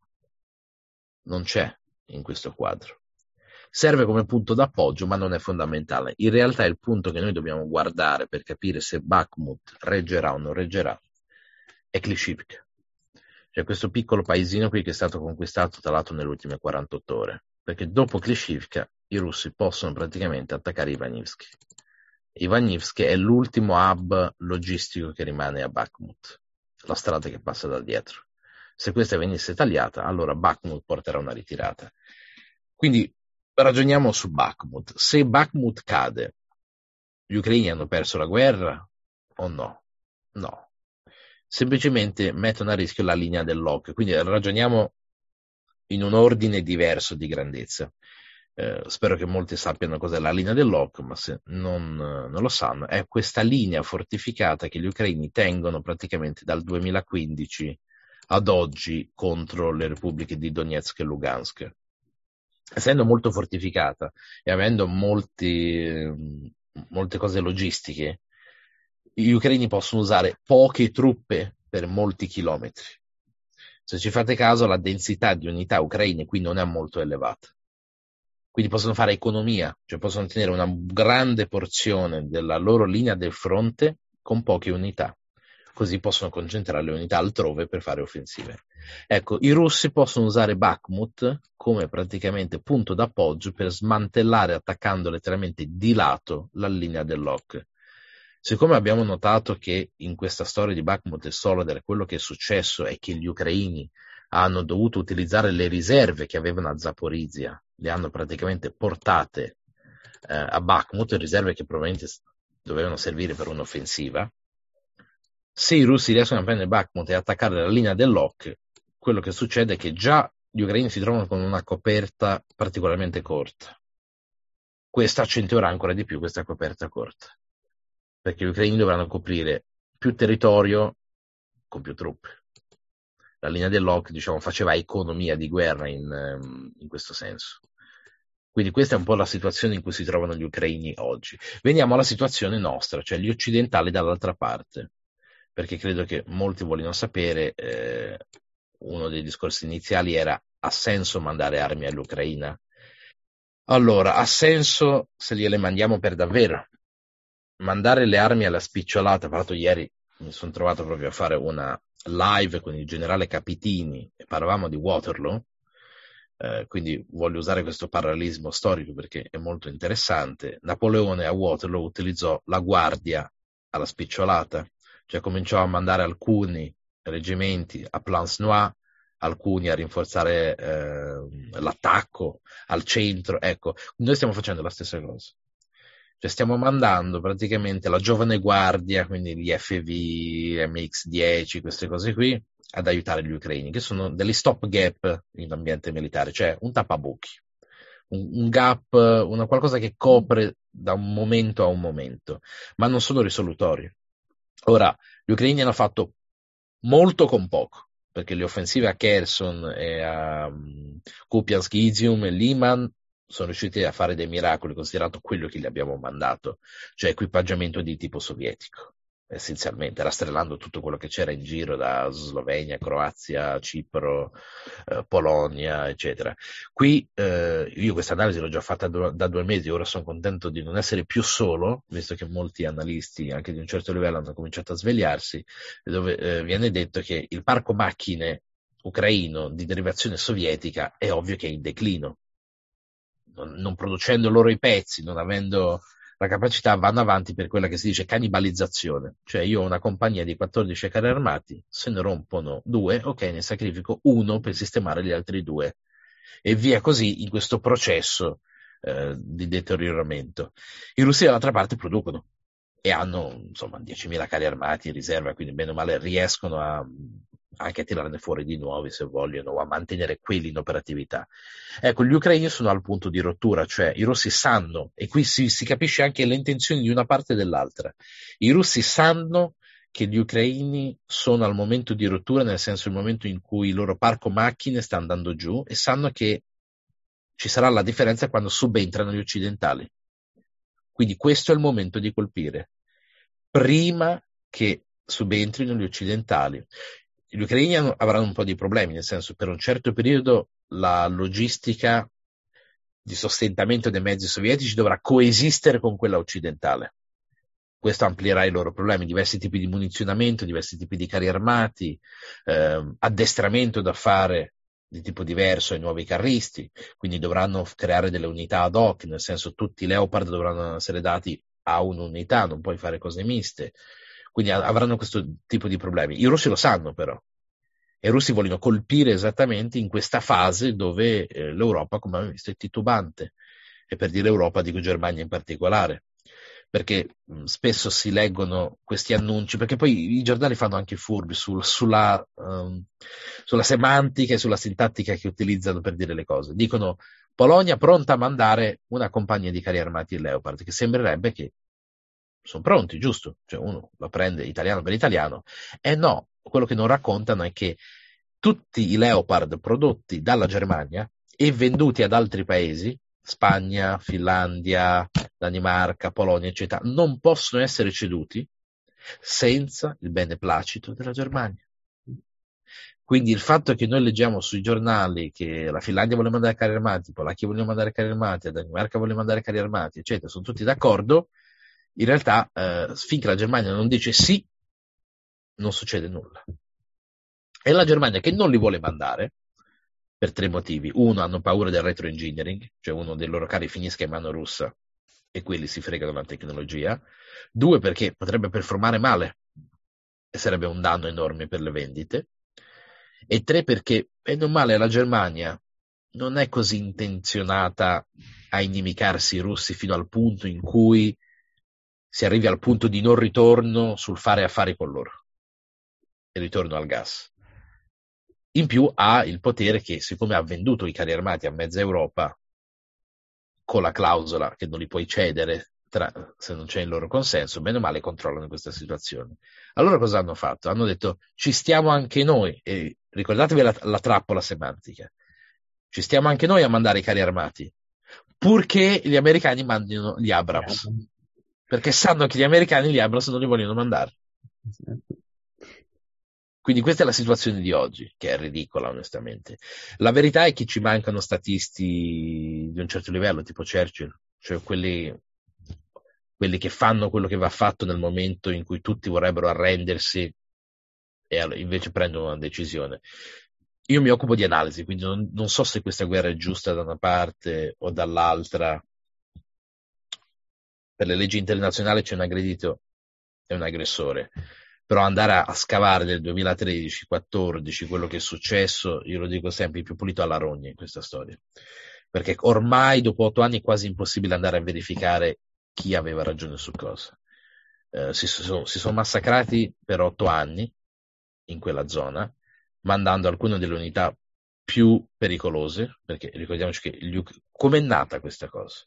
Non c'è in questo quadro. Serve come punto d'appoggio, ma non è fondamentale. In realtà il punto che noi dobbiamo guardare per capire se Bakhmut reggerà o non reggerà è Klishivka. Cioè questo piccolo paesino qui che è stato conquistato tra l'altro nelle ultime quarantotto ore. Perché dopo Klishivka i russi possono praticamente attaccare Ivanivsky. Ivanivsk è l'ultimo hub logistico che rimane a Bakhmut, la strada che passa da dietro. Se questa venisse tagliata, allora Bakhmut porterà una ritirata. Quindi ragioniamo su Bakhmut. Se Bakhmut cade, gli ucraini hanno perso la guerra o no? No. Semplicemente mettono a rischio la linea dell'Oc. Quindi ragioniamo in un ordine diverso di grandezza. Eh, spero che molti sappiano cos'è la linea dell'Oc, ma se non, non lo sanno, è questa linea fortificata che gli ucraini tengono praticamente dal duemilaquindici ad oggi contro le repubbliche di Donetsk e Lugansk. Essendo molto fortificata e avendo molti, molte cose logistiche, gli ucraini possono usare poche truppe per molti chilometri. Se ci fate caso, la densità di unità ucraine qui non è molto elevata. Quindi possono fare economia, cioè possono tenere una grande porzione della loro linea del fronte con poche unità. Così possono concentrare le unità altrove per fare offensive. Ecco, i russi possono usare Bakhmut come praticamente punto d'appoggio per smantellare, attaccando letteralmente di lato, la linea dell'Oc. Siccome abbiamo notato che in questa storia di Bakhmut e Soledar quello che è successo è che gli ucraini hanno dovuto utilizzare le riserve che avevano a Zaporizhia, le hanno praticamente portate eh, a Bakhmut, riserve che probabilmente dovevano servire per un'offensiva. Se i russi riescono a prendere Bakhmut e attaccare la linea dell'Oc, quello che succede è che già gli ucraini si trovano con una coperta particolarmente corta. Questa accentuerà ancora di più questa coperta corta, perché gli ucraini dovranno coprire più territorio con più truppe. La linea dell'Oc, diciamo, faceva economia di guerra in, in questo senso. Quindi questa è un po' la situazione in cui si trovano gli ucraini oggi. Veniamo alla situazione nostra, cioè gli occidentali dall'altra parte, perché credo che molti vogliono sapere, eh, uno dei discorsi iniziali era: ha senso mandare armi all'Ucraina? Allora, ha senso se gliele mandiamo per davvero. Mandare le armi alla spicciolata, tra l'altro ieri mi sono trovato proprio a fare una live con il generale Capitini e parlavamo di Waterloo, eh, quindi voglio usare questo parallelismo storico perché è molto interessante. Napoleone a Waterloo utilizzò la guardia alla spicciolata, cioè cominciò a mandare alcuni reggimenti a Plancenoit, alcuni a rinforzare eh, l'attacco al centro. Ecco, noi stiamo facendo la stessa cosa. Cioè stiamo mandando praticamente la giovane guardia, quindi gli F V, M X dieci, queste cose qui, ad aiutare gli ucraini, che sono degli stop gap in ambiente militare, cioè un tappabuchi, un, un gap, una qualcosa che copre da un momento a un momento, ma non sono risolutori. Ora, gli ucraini hanno fatto molto con poco, perché le offensive a Kherson e a um, Kupiansk, Izium e Liman sono riusciti a fare dei miracoli, considerato quello che gli abbiamo mandato, cioè equipaggiamento di tipo sovietico, essenzialmente, rastrellando tutto quello che c'era in giro da Slovenia, Croazia, Cipro, eh, Polonia, eccetera. Qui eh, io questa analisi l'ho già fatta do- da due mesi, ora sono contento di non essere più solo, visto che molti analisti, anche di un certo livello, hanno cominciato a svegliarsi, dove eh, viene detto che il parco macchine ucraino di derivazione sovietica è ovvio che è in declino. Non, non producendo loro i pezzi, non avendo la capacità, vanno avanti per quella che si dice cannibalizzazione. Cioè io ho una compagnia di quattordici carri armati, se ne rompono due, ok, ne sacrifico uno per sistemare gli altri due. E via così in questo processo eh, di deterioramento. I russi dall'altra parte producono e hanno insomma diecimila carri armati in riserva, quindi bene o male riescono a, anche a tirarne fuori di nuovi se vogliono, o a mantenere quelli in operatività. Ecco, gli ucraini sono al punto di rottura, cioè i russi sanno, e qui si, si capisce anche le intenzioni di una parte e dell'altra, i russi sanno che gli ucraini sono al momento di rottura, nel senso il momento in cui il loro parco macchine sta andando giù, e sanno che ci sarà la differenza quando subentrano gli occidentali. Quindi questo è il momento di colpire, prima che subentrino gli occidentali. Gli ucraini avranno un po' di problemi, nel senso per un certo periodo la logistica di sostentamento dei mezzi sovietici dovrà coesistere con quella occidentale. Questo amplierà i loro problemi, diversi tipi di munizionamento, diversi tipi di carri armati, eh, addestramento da fare di tipo diverso ai nuovi carristi, quindi dovranno creare delle unità ad hoc, nel senso tutti i Leopard dovranno essere dati ha un'unità, non puoi fare cose miste, quindi avranno questo tipo di problemi. I russi lo sanno però, e i russi vogliono colpire esattamente in questa fase dove eh, l'Europa, come abbiamo visto, è titubante, e per dire Europa dico Germania in particolare, perché mh, spesso si leggono questi annunci, perché poi i giornali fanno anche i furbi sul, sulla, um, sulla semantica e sulla sintattica che utilizzano per dire le cose. Dicono Polonia pronta a mandare una compagnia di carri armati Leopard, che sembrerebbe che sono pronti, giusto? Cioè uno lo prende italiano per italiano, e no, quello che non raccontano è che tutti i Leopard prodotti dalla Germania e venduti ad altri paesi, Spagna, Finlandia, Danimarca, Polonia, eccetera, non possono essere ceduti senza il beneplacito della Germania. Quindi il fatto che noi leggiamo sui giornali che la Finlandia vuole mandare carri armati, Polacchia vuole mandare carri armati, la Danimarca vuole mandare carri armati, eccetera, sono tutti d'accordo, in realtà eh, finché la Germania non dice sì, non succede nulla. E la Germania che non li vuole mandare, per tre motivi. Uno, hanno paura del retroengineering, cioè uno dei loro carri finisca in mano russa e quelli si fregano la tecnologia. Due, perché potrebbe performare male e sarebbe un danno enorme per le vendite. E tre, perché, bene o male, la Germania non è così intenzionata a inimicarsi i russi fino al punto in cui si arrivi al punto di non ritorno sul fare affari con loro e ritorno al gas. In più ha il potere che, siccome ha venduto i carri armati a mezza Europa con la clausola che non li puoi cedere tra, se non c'è il loro consenso, bene o male controllano questa situazione. Allora cosa hanno fatto? Hanno detto ci stiamo anche noi, e ricordatevi la, la trappola semantica, ci stiamo anche noi a mandare i carri armati, purché gli americani mandino gli Abrams, perché sanno che gli americani gli Abrams non li vogliono mandare. Quindi questa è la situazione di oggi, che è ridicola onestamente. La verità è che ci mancano statisti di un certo livello, tipo Churchill, cioè quelli, quelli che fanno quello che va fatto nel momento in cui tutti vorrebbero arrendersi e invece prendono una decisione. Io mi occupo di analisi, quindi non, non so se questa guerra è giusta da una parte o dall'altra. Per le leggi internazionali c'è un aggredito e un aggressore. Però andare a, a scavare nel duemilatredici quattordici quello che è successo, io lo dico sempre, il più pulito alla rogna in questa storia. Perché ormai dopo otto anni è quasi impossibile andare a verificare chi aveva ragione su cosa. Eh, si, sono, si sono massacrati per otto anni in quella zona, mandando alcune delle unità più pericolose, perché ricordiamoci che gli, come è nata questa cosa?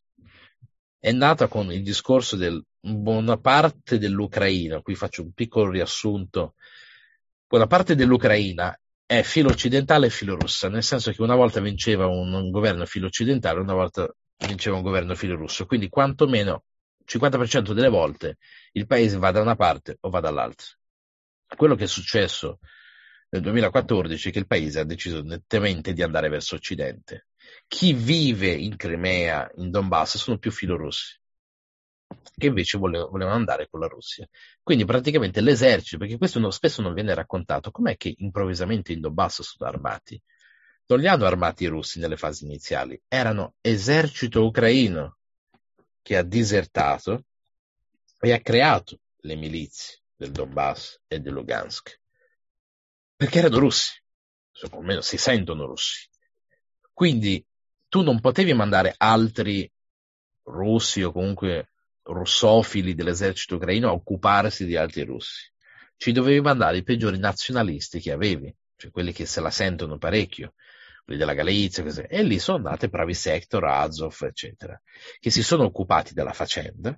È nata con il discorso del buona parte dell'Ucraina, qui faccio un piccolo riassunto, buona parte dell'Ucraina è filo occidentale e filo russa, nel senso che una volta vinceva un, un governo filo occidentale, una volta vinceva un governo filo russo, quindi quantomeno il cinquanta per cento delle volte il paese va da una parte o va dall'altra. Quello che è successo nel duemilaquattordici è che il paese ha deciso nettamente di andare verso occidente. Chi vive in Crimea, in Donbass, sono più filorussi, che invece volevano, volevano andare con la Russia. Quindi praticamente l'esercito, perché questo non, spesso non viene raccontato, com'è che improvvisamente in Donbass sono armati? Non li hanno armati i russi nelle fasi iniziali, erano esercito ucraino che ha disertato e ha creato le milizie del Donbass e del Lugansk, perché erano russi, o almeno si sentono russi. Quindi tu non potevi mandare altri russi o comunque russofili dell'esercito ucraino a occuparsi di altri russi. Ci dovevi mandare i peggiori nazionalisti che avevi, cioè quelli che se la sentono parecchio, quelli della Galizia, così. E lì sono andate bravi Sector, Azov, eccetera, che si sono occupati della faccenda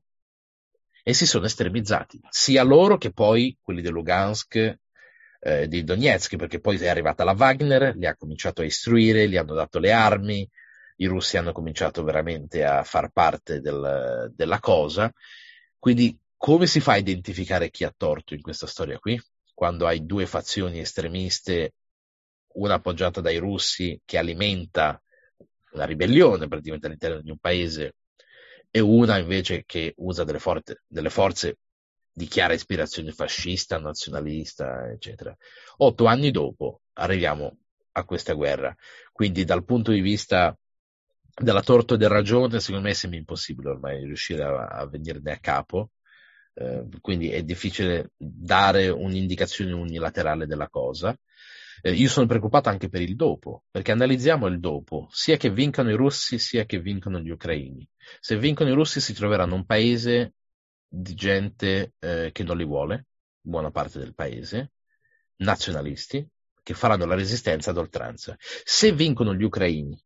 e si sono estremizzati, sia loro che poi quelli del Lugansk, eh, di Donetsk, perché poi è arrivata la Wagner, li ha cominciato a istruire, gli hanno dato le armi, i russi hanno cominciato veramente a far parte del, della cosa. Quindi come si fa a identificare chi ha torto in questa storia qui? Quando hai due fazioni estremiste, una appoggiata dai russi che alimenta una ribellione praticamente all'interno di un paese e una invece che usa delle, forte, delle forze di chiara ispirazione fascista, nazionalista, eccetera. Otto anni dopo arriviamo a questa guerra. Quindi dal punto di vista della torto e del ragione, secondo me è sembra impossibile ormai riuscire a, a venirne a capo, eh, quindi è difficile dare un'indicazione unilaterale della cosa. Eh, io sono preoccupato anche per il dopo, perché analizziamo il dopo, sia che vincano i russi sia che vincano gli ucraini. Se vincono i russi si troveranno un paese di gente eh, che non li vuole, buona parte del paese, nazionalisti, che faranno la resistenza ad oltranza. Se vincono gli ucraini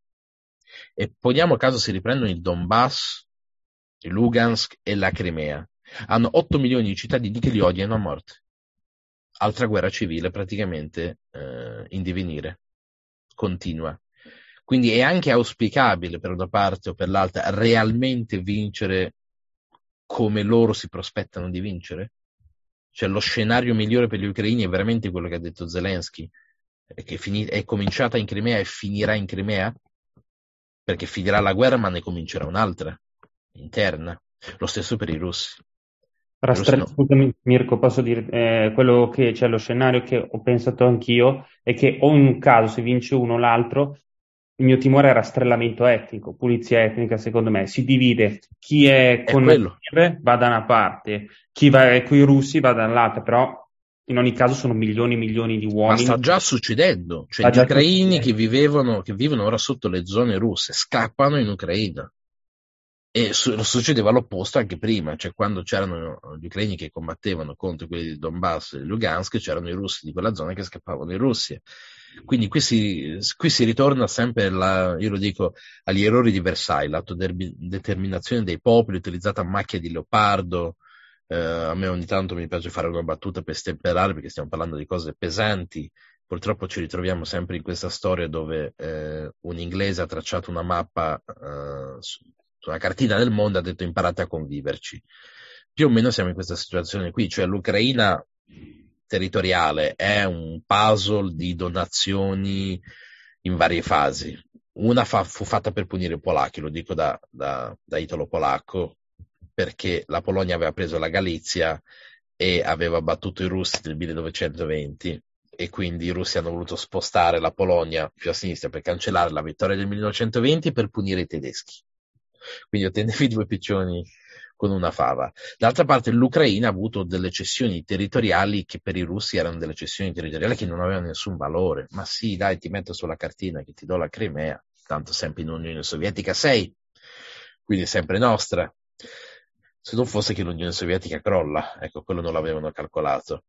e poniamo caso si riprendono il Donbass, il Lugansk e la Crimea, hanno otto milioni di cittadini che li odiano a morte. Altra guerra civile praticamente eh, in divenire, continua. Quindi è anche auspicabile per una parte o per l'altra realmente vincere come loro si prospettano di vincere? Cioè lo scenario migliore per gli ucraini è veramente quello che ha detto Zelensky, che fini- è cominciata in Crimea e finirà in Crimea? Perché finirà la guerra ma ne comincerà un'altra, interna. Lo stesso per i russi. I russi Rastre- no. Scusami, Mirko, posso dire, eh, quello che c'è, lo scenario che ho pensato anch'io è che o in un caso si vince uno o l'altro, il mio timore è rastrellamento etnico, pulizia etnica, secondo me. Si divide chi è È con quello. Kiev va da una parte, chi va con i russi va dall'altra, però in ogni caso sono milioni e milioni di Ma uomini, sta già succedendo. Cioè sta gli già ucraini che succedendo. vivevano, che vivono ora sotto le zone russe scappano in Ucraina. E su- succedeva l'opposto anche prima, cioè quando c'erano gli ucraini che combattevano contro quelli di Donbass e Lugansk, c'erano i russi di quella zona che scappavano in Russia. Quindi qui si, qui si ritorna sempre, alla, io lo dico, agli errori di Versailles, l'autodeterminazione dei popoli utilizzata a macchia di leopardo. Eh, a me ogni tanto mi piace fare una battuta per stemperare perché stiamo parlando di cose pesanti. Purtroppo ci ritroviamo sempre in questa storia dove eh, un inglese ha tracciato una mappa eh, su, su una cartina del mondo e ha detto imparate a conviverci. Più o meno siamo in questa situazione qui, cioè l'Ucraina territoriale è un puzzle di donazioni in varie fasi. Una fa, fu fatta per punire i polacchi, lo dico da, da, da italo-polacco, perché la Polonia aveva preso la Galizia e aveva battuto i russi nel millenovecentoventi e quindi i russi hanno voluto spostare la Polonia più a sinistra per cancellare la vittoria del millenovecentoventi e per punire i tedeschi. Quindi ottenevi due piccioni con una fava. D'altra parte l'Ucraina ha avuto delle cessioni territoriali che per i russi erano delle cessioni territoriali che non avevano nessun valore. Ma sì, dai, ti metto sulla cartina che ti do la Crimea, tanto sempre in Unione Sovietica sei, quindi è sempre nostra. Se non fosse che l'Unione Sovietica crolla, ecco, quello non l'avevano calcolato.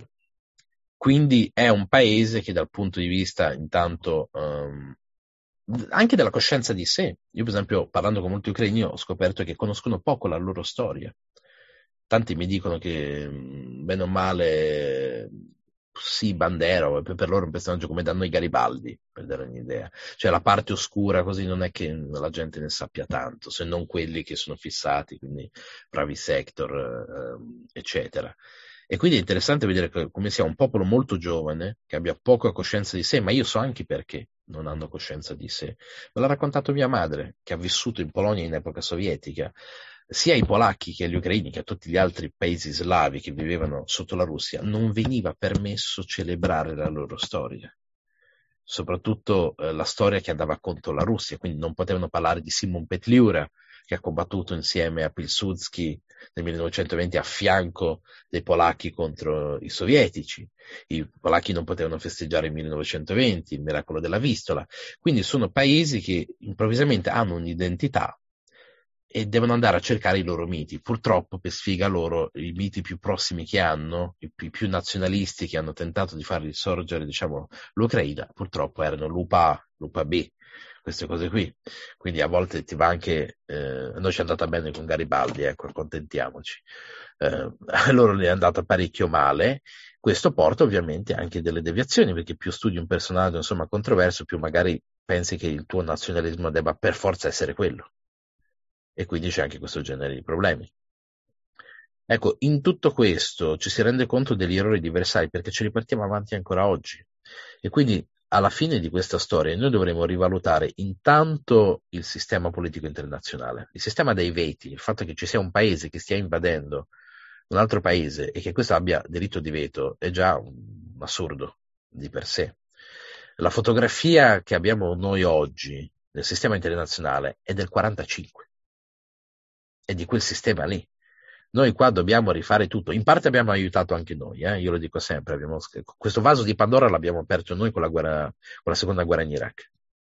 Quindi è un paese che dal punto di vista intanto um, anche della coscienza di sé. Io per esempio parlando con molti ucraini ho scoperto che conoscono poco la loro storia. Tanti mi dicono che bene o male sì, Bandera per loro è un personaggio come da noi Garibaldi, per dare un'idea. Cioè la parte oscura così non è che la gente ne sappia tanto, se non quelli che sono fissati, quindi bravi sector, eh, eccetera. E quindi è interessante vedere che, come sia un popolo molto giovane, che abbia poca coscienza di sé, ma io so anche perché non hanno coscienza di sé. Me l'ha raccontato mia madre, che ha vissuto in Polonia in epoca sovietica. Sia ai polacchi che agli ucraini che a tutti gli altri paesi slavi che vivevano sotto la Russia non veniva permesso celebrare la loro storia, soprattutto eh, la storia che andava contro la Russia, quindi non potevano parlare di Simon Petliura che ha combattuto insieme a Pilsudski nel millenovecentoventi a fianco dei polacchi contro i sovietici. I polacchi non potevano festeggiare il millenovecentoventi, il miracolo della Vistola. Quindi sono paesi che improvvisamente hanno un'identità e devono andare a cercare i loro miti. Purtroppo, per sfiga loro, i miti più prossimi che hanno, i più, i più nazionalisti che hanno tentato di far risorgere, diciamo, l'Ucraina, purtroppo erano l'U P A, l'U P A B, queste cose qui. Quindi a volte ti va anche, eh, a noi ci è andata bene con Garibaldi, ecco, accontentiamoci. Eh, a loro ne è andata parecchio male. Questo porta ovviamente anche delle deviazioni, perché più studi un personaggio, insomma, controverso, più magari pensi che il tuo nazionalismo debba per forza essere quello. E quindi c'è anche questo genere di problemi. Ecco, in tutto questo ci si rende conto degli errori di Versailles perché ce li portiamo avanti ancora oggi. E quindi alla fine di questa storia noi dovremo rivalutare intanto il sistema politico internazionale, il sistema dei veti, il fatto che ci sia un paese che stia invadendo un altro paese e che questo abbia diritto di veto è già un assurdo di per sé. La fotografia che abbiamo noi oggi del sistema internazionale è del quarantacinque, è di quel sistema lì. Noi qua dobbiamo rifare tutto. In parte abbiamo aiutato anche noi, eh? Io lo dico sempre, abbiamo... questo vaso di Pandora l'abbiamo aperto noi con la, guerra, con la seconda guerra in Iraq,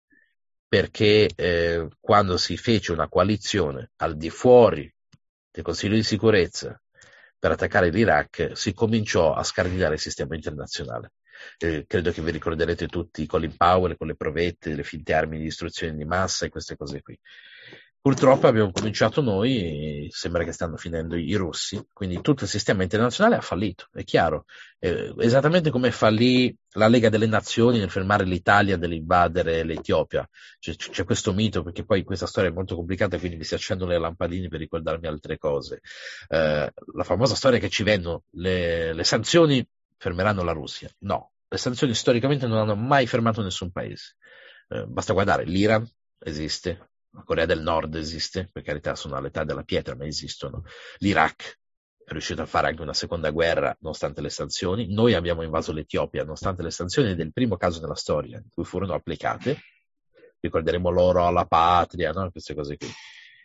perché eh, quando si fece una coalizione al di fuori del Consiglio di sicurezza per attaccare l'Iraq, si cominciò a scardinare il sistema internazionale. Eh, credo che vi ricorderete tutti Colin Powell con le provette, le finte armi di distruzione di massa e queste cose qui. Purtroppo abbiamo cominciato noi, e sembra che stanno finendo i russi, quindi tutto il sistema internazionale ha fallito, è chiaro. Eh, esattamente come fallì la Lega delle Nazioni nel fermare l'Italia dall'invadere l'Etiopia. C'è, c'è questo mito, perché poi questa storia è molto complicata, quindi mi si accendono le lampadine per ricordarmi altre cose. Eh, la famosa storia che ci vendono, le, le sanzioni fermeranno la Russia. No, le sanzioni storicamente non hanno mai fermato nessun paese. Eh, basta guardare, l'Iran esiste, la Corea del Nord esiste, per carità sono all'età della pietra, ma esistono. L'Iraq è riuscito a fare anche una seconda guerra nonostante le sanzioni. Noi abbiamo invaso l'Etiopia nonostante le sanzioni, ed è il primo caso nella storia in cui furono applicate. Ricorderemo l'oro alla patria, no? Queste cose qui.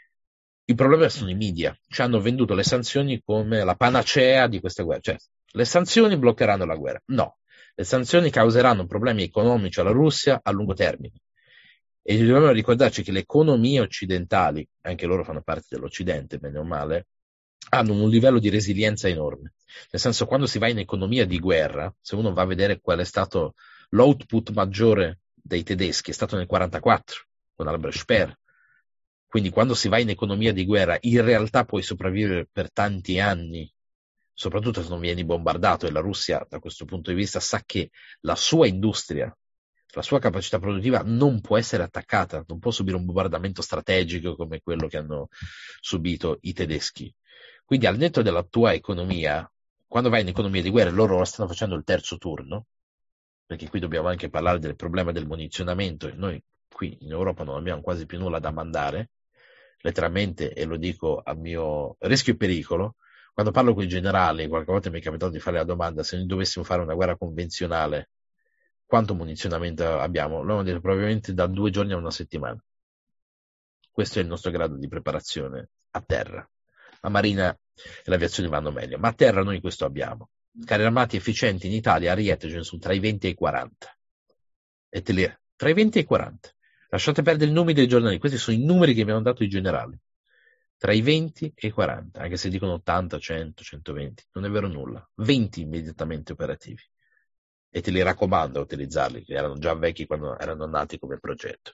Il problema sono i media, ci hanno venduto le sanzioni come la panacea di queste guerre. Cioè, le sanzioni bloccheranno la guerra. No, le sanzioni causeranno problemi economici alla Russia a lungo termine. E dobbiamo ricordarci che le economie occidentali, anche loro fanno parte dell'Occidente, bene o male, hanno un livello di resilienza enorme. Nel senso, quando si va in economia di guerra, se uno va a vedere qual è stato l'output maggiore dei tedeschi, è stato nel quarantaquattro, con Albert Speer. Quindi quando si va in economia di guerra, in realtà puoi sopravvivere per tanti anni, soprattutto se non vieni bombardato, e la Russia, da questo punto di vista, sa che la sua industria, la sua capacità produttiva non può essere attaccata, non può subire un bombardamento strategico come quello che hanno subito i tedeschi. Quindi al netto della tua economia, quando vai in economia di guerra, loro stanno facendo il terzo turno, perché qui dobbiamo anche parlare del problema del munizionamento, e noi qui in Europa non abbiamo quasi più nulla da mandare, letteralmente, e lo dico a mio rischio e pericolo. Quando parlo con i generali, qualche volta mi è capitato di fare la domanda: se noi dovessimo fare una guerra convenzionale, quanto munizionamento abbiamo? Loro hanno detto probabilmente da due giorni a una settimana. Questo è il nostro grado di preparazione a terra. La Marina e l'aviazione vanno meglio, ma a terra noi questo abbiamo. Carri armati efficienti in Italia a Riete ce ne sono tra i venti e i quaranta. E te li... Tra i venti e i quaranta. Lasciate perdere i numeri dei giornali, questi sono i numeri che mi hanno dato i generali. Tra i venti e i quaranta, anche se dicono ottanta, cento, centoventi, non è vero nulla. venti immediatamente operativi. E te li raccomando a utilizzarli, che erano già vecchi quando erano nati come progetto.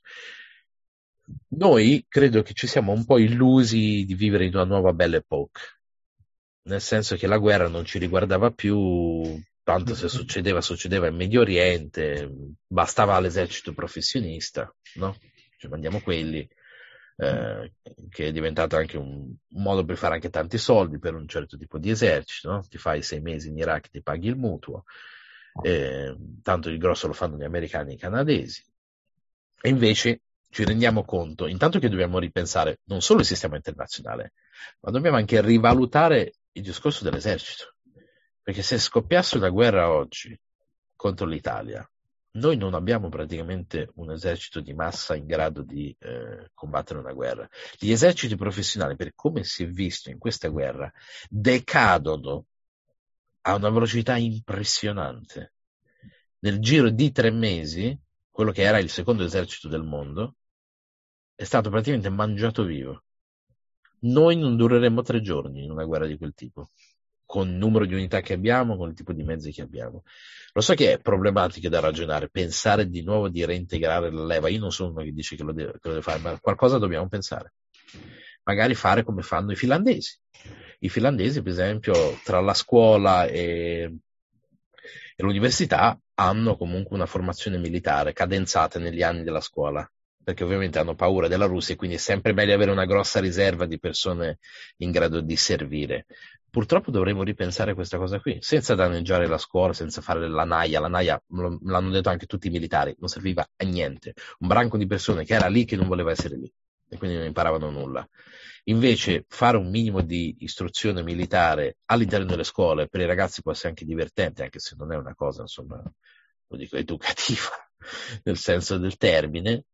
Noi credo che ci siamo un po' illusi di vivere in una nuova Belle Époque, nel senso che la guerra non ci riguardava più, tanto se succedeva, succedeva in Medio Oriente, bastava l'esercito professionista, no? Ci mandiamo quelli, eh, che è diventato anche un, un modo per fare anche tanti soldi per un certo tipo di esercito, no? Ti fai sei mesi in Iraq, ti paghi il mutuo, eh, tanto il grosso lo fanno gli americani e i canadesi. E invece ci rendiamo conto, intanto, che dobbiamo ripensare non solo il sistema internazionale, ma dobbiamo anche rivalutare il discorso dell'esercito. Perché se scoppiasse una guerra oggi contro l'Italia, noi non abbiamo praticamente un esercito di massa in grado di eh, combattere una guerra. Gli eserciti professionali, per come si è visto in questa guerra, decadono a una velocità impressionante. Nel giro di tre mesi, quello che era il secondo esercito del mondo è stato praticamente mangiato vivo. Noi non dureremo tre giorni in una guerra di quel tipo, con il numero di unità che abbiamo, con il tipo di mezzi che abbiamo. Lo so che è problematico da ragionare, pensare di nuovo di reintegrare la leva. Io non sono uno che dice che lo deve, che lo deve fare, ma qualcosa dobbiamo pensare. Magari fare come fanno i finlandesi. I finlandesi, per esempio, tra la scuola e, e l'università hanno comunque una formazione militare cadenzata negli anni della scuola, perché ovviamente hanno paura della Russia e quindi è sempre meglio avere una grossa riserva di persone in grado di servire. Purtroppo dovremmo ripensare questa cosa qui, senza danneggiare la scuola, senza fare la naia. La naia, me l'hanno detto anche tutti i militari, non serviva a niente. Un branco di persone che era lì che non voleva essere lì e quindi non imparavano nulla. Invece fare un minimo di istruzione militare all'interno delle scuole per i ragazzi può essere anche divertente, anche se non è una cosa, insomma, lo dico, educativa nel senso del termine.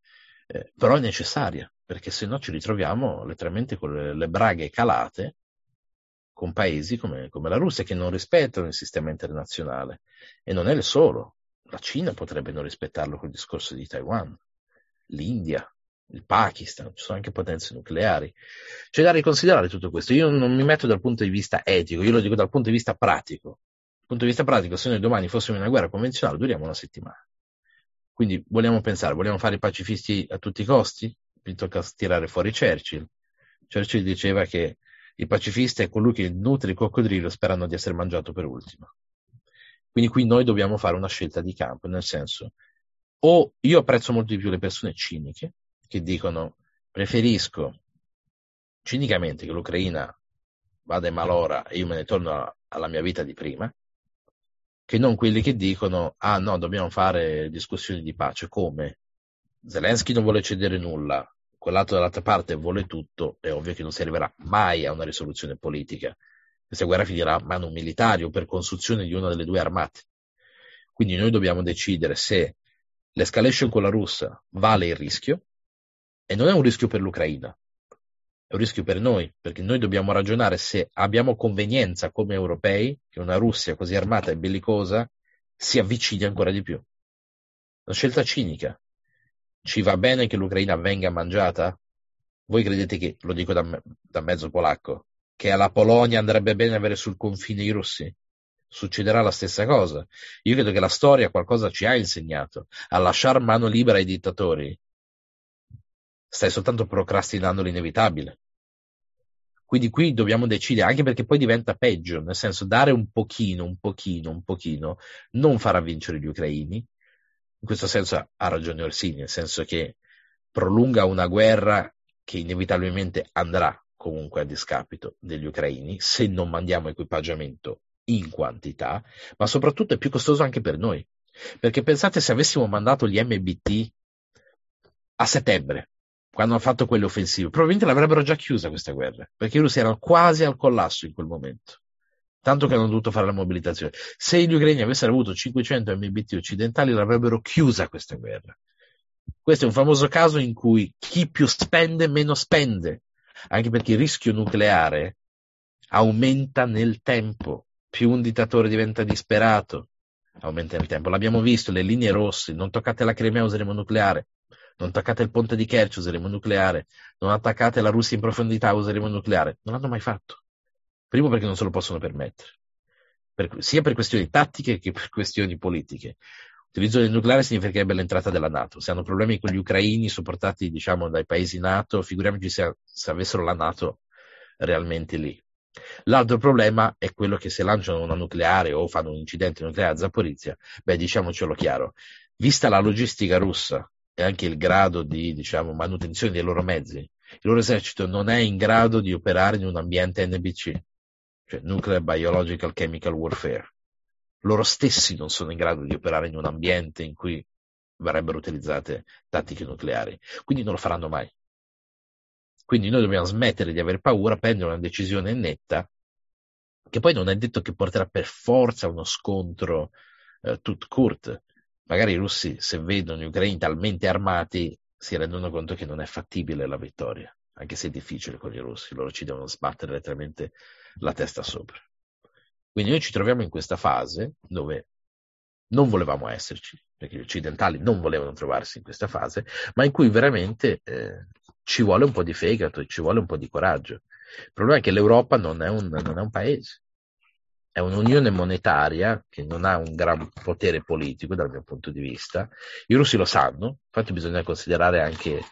eh, però è necessaria, perché se no ci ritroviamo letteralmente con le, le braghe calate con paesi come, come la Russia che non rispettano il sistema internazionale. E non è il solo. La Cina potrebbe non rispettarlo col discorso di Taiwan, l'India, il Pakistan, ci sono anche potenze nucleari. C'è da riconsiderare tutto questo. Io non mi metto dal punto di vista etico, io lo dico dal punto di vista pratico. Dal punto di vista pratico, se noi domani fossimo in una guerra convenzionale, duriamo una settimana. Quindi vogliamo pensare, vogliamo fare i pacifisti a tutti i costi? Mi tocca tirare fuori Churchill. Churchill diceva che il pacifista è colui che nutre il coccodrillo sperando di essere mangiato per ultimo. Quindi qui noi dobbiamo fare una scelta di campo, nel senso, o io apprezzo molto di più le persone ciniche, che dicono preferisco cinicamente che l'Ucraina vada in malora e io me ne torno alla mia vita di prima, che non quelli che dicono ah no, dobbiamo fare discussioni di pace. Come? Zelensky non vuole cedere nulla, quell'altro dall'altra parte vuole tutto, è ovvio che non si arriverà mai a una risoluzione politica. Questa guerra finirà a mano militare o per costruzione di una delle due armate. Quindi noi dobbiamo decidere se l'escalation con la Russia vale il rischio, e non è un rischio per l'Ucraina, è un rischio per noi, perché noi dobbiamo ragionare se abbiamo convenienza come europei che una Russia così armata e bellicosa si avvicini ancora di più. Una scelta cinica. Ci va bene che l'Ucraina venga mangiata? Voi credete che, lo dico da, me, da mezzo polacco, che alla Polonia andrebbe bene avere sul confine i russi? Succederà la stessa cosa. Io credo che la storia qualcosa ci ha insegnato. A lasciare mano libera ai dittatori stai soltanto procrastinando l'inevitabile. Quindi qui dobbiamo decidere, anche perché poi diventa peggio, nel senso dare un pochino, un pochino, un pochino, non farà vincere gli ucraini. In questo senso ha ragione Orsini, nel senso che prolunga una guerra che inevitabilmente andrà comunque a discapito degli ucraini se non mandiamo equipaggiamento in quantità, ma soprattutto è più costoso anche per noi. Perché pensate se avessimo mandato gli M B T a settembre, quando hanno fatto quelle offensive, probabilmente l'avrebbero già chiusa questa guerra, perché i russi erano quasi al collasso in quel momento. Tanto che hanno dovuto fare la mobilitazione. Se gli ucraini avessero avuto cinquecento M B T occidentali, l'avrebbero chiusa questa guerra. Questo è un famoso caso in cui chi più spende meno spende, anche perché il rischio nucleare aumenta nel tempo. Più un dittatore diventa disperato, aumenta nel tempo. L'abbiamo visto, le linee rosse, non toccate la Crimea, useremo nucleare. Non attaccate il ponte di Kerch, useremo nucleare. Non attaccate la Russia in profondità, useremo nucleare. Non l'hanno mai fatto. Primo perché non se lo possono permettere, per, sia per questioni tattiche che per questioni politiche. L'utilizzo del nucleare significherebbe l'entrata della NATO. Se hanno problemi con gli ucraini sopportati, diciamo, dai paesi NATO, figuriamoci se, se avessero la NATO realmente lì. L'altro problema è quello che se lanciano una nucleare o fanno un incidente nucleare a Zaporizia, beh, diciamocelo chiaro, vista la logistica russa e anche il grado di, diciamo, manutenzione dei loro mezzi, il loro esercito non è in grado di operare in un ambiente N B C, cioè Nuclear Biological Chemical Warfare. Loro stessi non sono in grado di operare in un ambiente in cui verrebbero utilizzate tattiche nucleari, quindi non lo faranno mai. Quindi noi dobbiamo smettere di aver paura, prendere una decisione netta, che poi non è detto che porterà per forza a uno scontro eh, tout court. Magari i russi, se vedono gli ucraini talmente armati, si rendono conto che non è fattibile la vittoria, anche se è difficile con i russi, loro ci devono sbattere letteralmente la testa sopra. Quindi noi ci troviamo in questa fase dove non volevamo esserci, perché gli occidentali non volevano trovarsi in questa fase, ma in cui veramente eh, ci vuole un po' di fegato e ci vuole un po' di coraggio. Il problema è che l'Europa non è un, non è un paese, è un'unione monetaria che non ha un gran potere politico dal mio punto di vista. I russi lo sanno, infatti bisogna considerare anche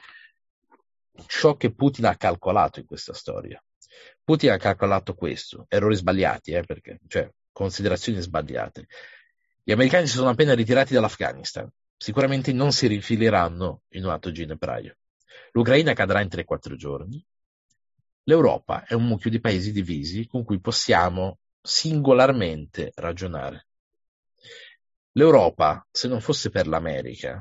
ciò che Putin ha calcolato in questa storia. Putin ha calcolato questo, errori sbagliati, eh, perché, cioè considerazioni sbagliate. Gli americani si sono appena ritirati dall'Afghanistan, sicuramente non si rinfileranno in un atto ginepraio. L'Ucraina cadrà in tre quattro giorni. L'Europa è un mucchio di paesi divisi con cui possiamo singolarmente ragionare. L'Europa, se non fosse per l'America,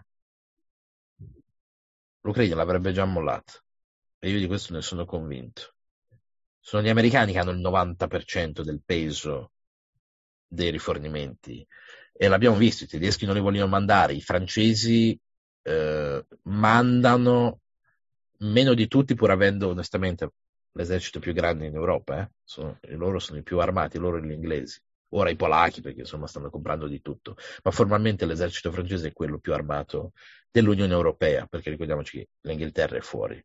l'Ucraina l'avrebbe già mollata. E io di questo ne sono convinto. Sono gli americani che hanno il novanta per cento del peso dei rifornimenti. E l'abbiamo visto, i tedeschi non li vogliono mandare, i francesi eh, mandano meno di tutti, pur avendo onestamente l'esercito più grande in Europa, eh? Sono, loro sono i più armati, loro gli inglesi, ora i polacchi perché insomma stanno comprando di tutto, ma formalmente l'esercito francese è quello più armato dell'Unione Europea, perché ricordiamoci che l'Inghilterra è fuori,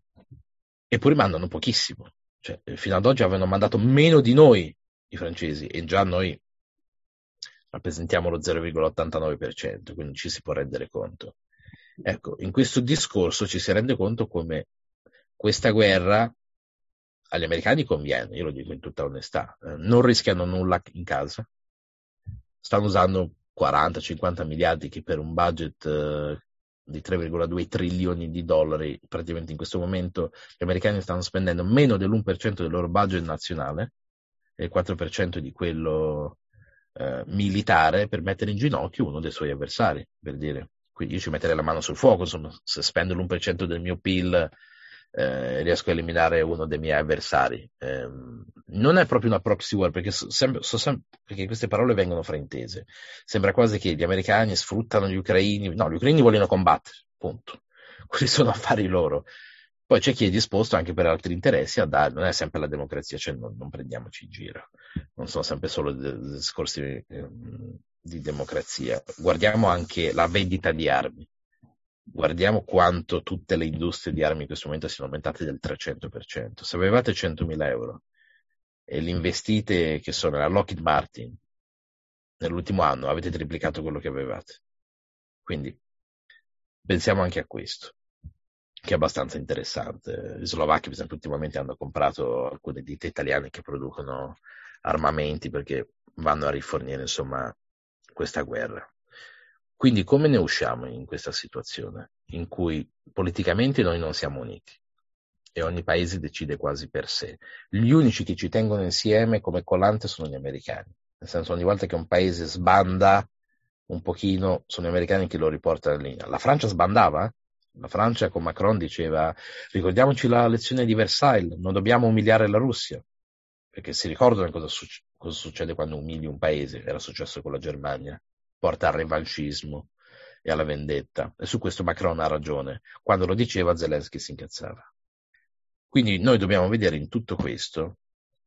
eppure mandano pochissimo, cioè, fino ad oggi avevano mandato meno di noi i francesi e già noi rappresentiamo lo zero virgola ottantanove per cento, quindi ci si può rendere conto. Ecco, in questo discorso ci si rende conto come questa guerra agli americani conviene, io lo dico in tutta onestà, eh, non rischiano nulla in casa, stanno usando quaranta cinquanta miliardi che per un budget eh, di tre virgola due trilioni di dollari, praticamente in questo momento gli americani stanno spendendo meno dell'uno per cento del loro budget nazionale e il quattro per cento di quello eh, militare per mettere in ginocchio uno dei suoi avversari, per dire. Quindi io ci metterei la mano sul fuoco, insomma, se spendo l'uno per cento del mio P I L eh, riesco a eliminare uno dei miei avversari. Eh, non è proprio una proxy war, perché, so, sem- so sem- perché queste parole vengono fraintese. Sembra quasi che gli americani sfruttano gli ucraini. No, gli ucraini vogliono combattere, punto. Quelli sono affari loro. Poi c'è chi è disposto anche per altri interessi a dare, non è sempre la democrazia, cioè non, non prendiamoci in giro, non sono sempre solo discorsi eh, di democrazia. Guardiamo anche la vendita di armi. Guardiamo quanto tutte le industrie di armi in questo momento siano aumentate del trecento per cento. Se avevate centomila euro e li investite, che sono la Lockheed Martin, nell'ultimo anno avete triplicato quello che avevate. Quindi pensiamo anche a questo, che è abbastanza interessante. Gli slovacchi, per esempio, ultimamente hanno comprato alcune ditte italiane che producono armamenti perché vanno a rifornire, insomma, questa guerra. Quindi come ne usciamo in questa situazione in cui politicamente noi non siamo uniti e ogni paese decide quasi per sé? Gli unici che ci tengono insieme come collante sono gli americani, nel senso ogni volta che un paese sbanda un pochino sono gli americani che lo riportano in linea. La Francia sbandava, la Francia con Macron diceva ricordiamoci la lezione di Versailles, non dobbiamo umiliare la Russia, perché si ricordano cosa, suc- cosa succede quando umili un paese, era successo con la Germania, porta al revanchismo e alla vendetta, e su questo Macron ha ragione, quando lo diceva Zelensky si incazzava. Quindi noi dobbiamo vedere in tutto questo,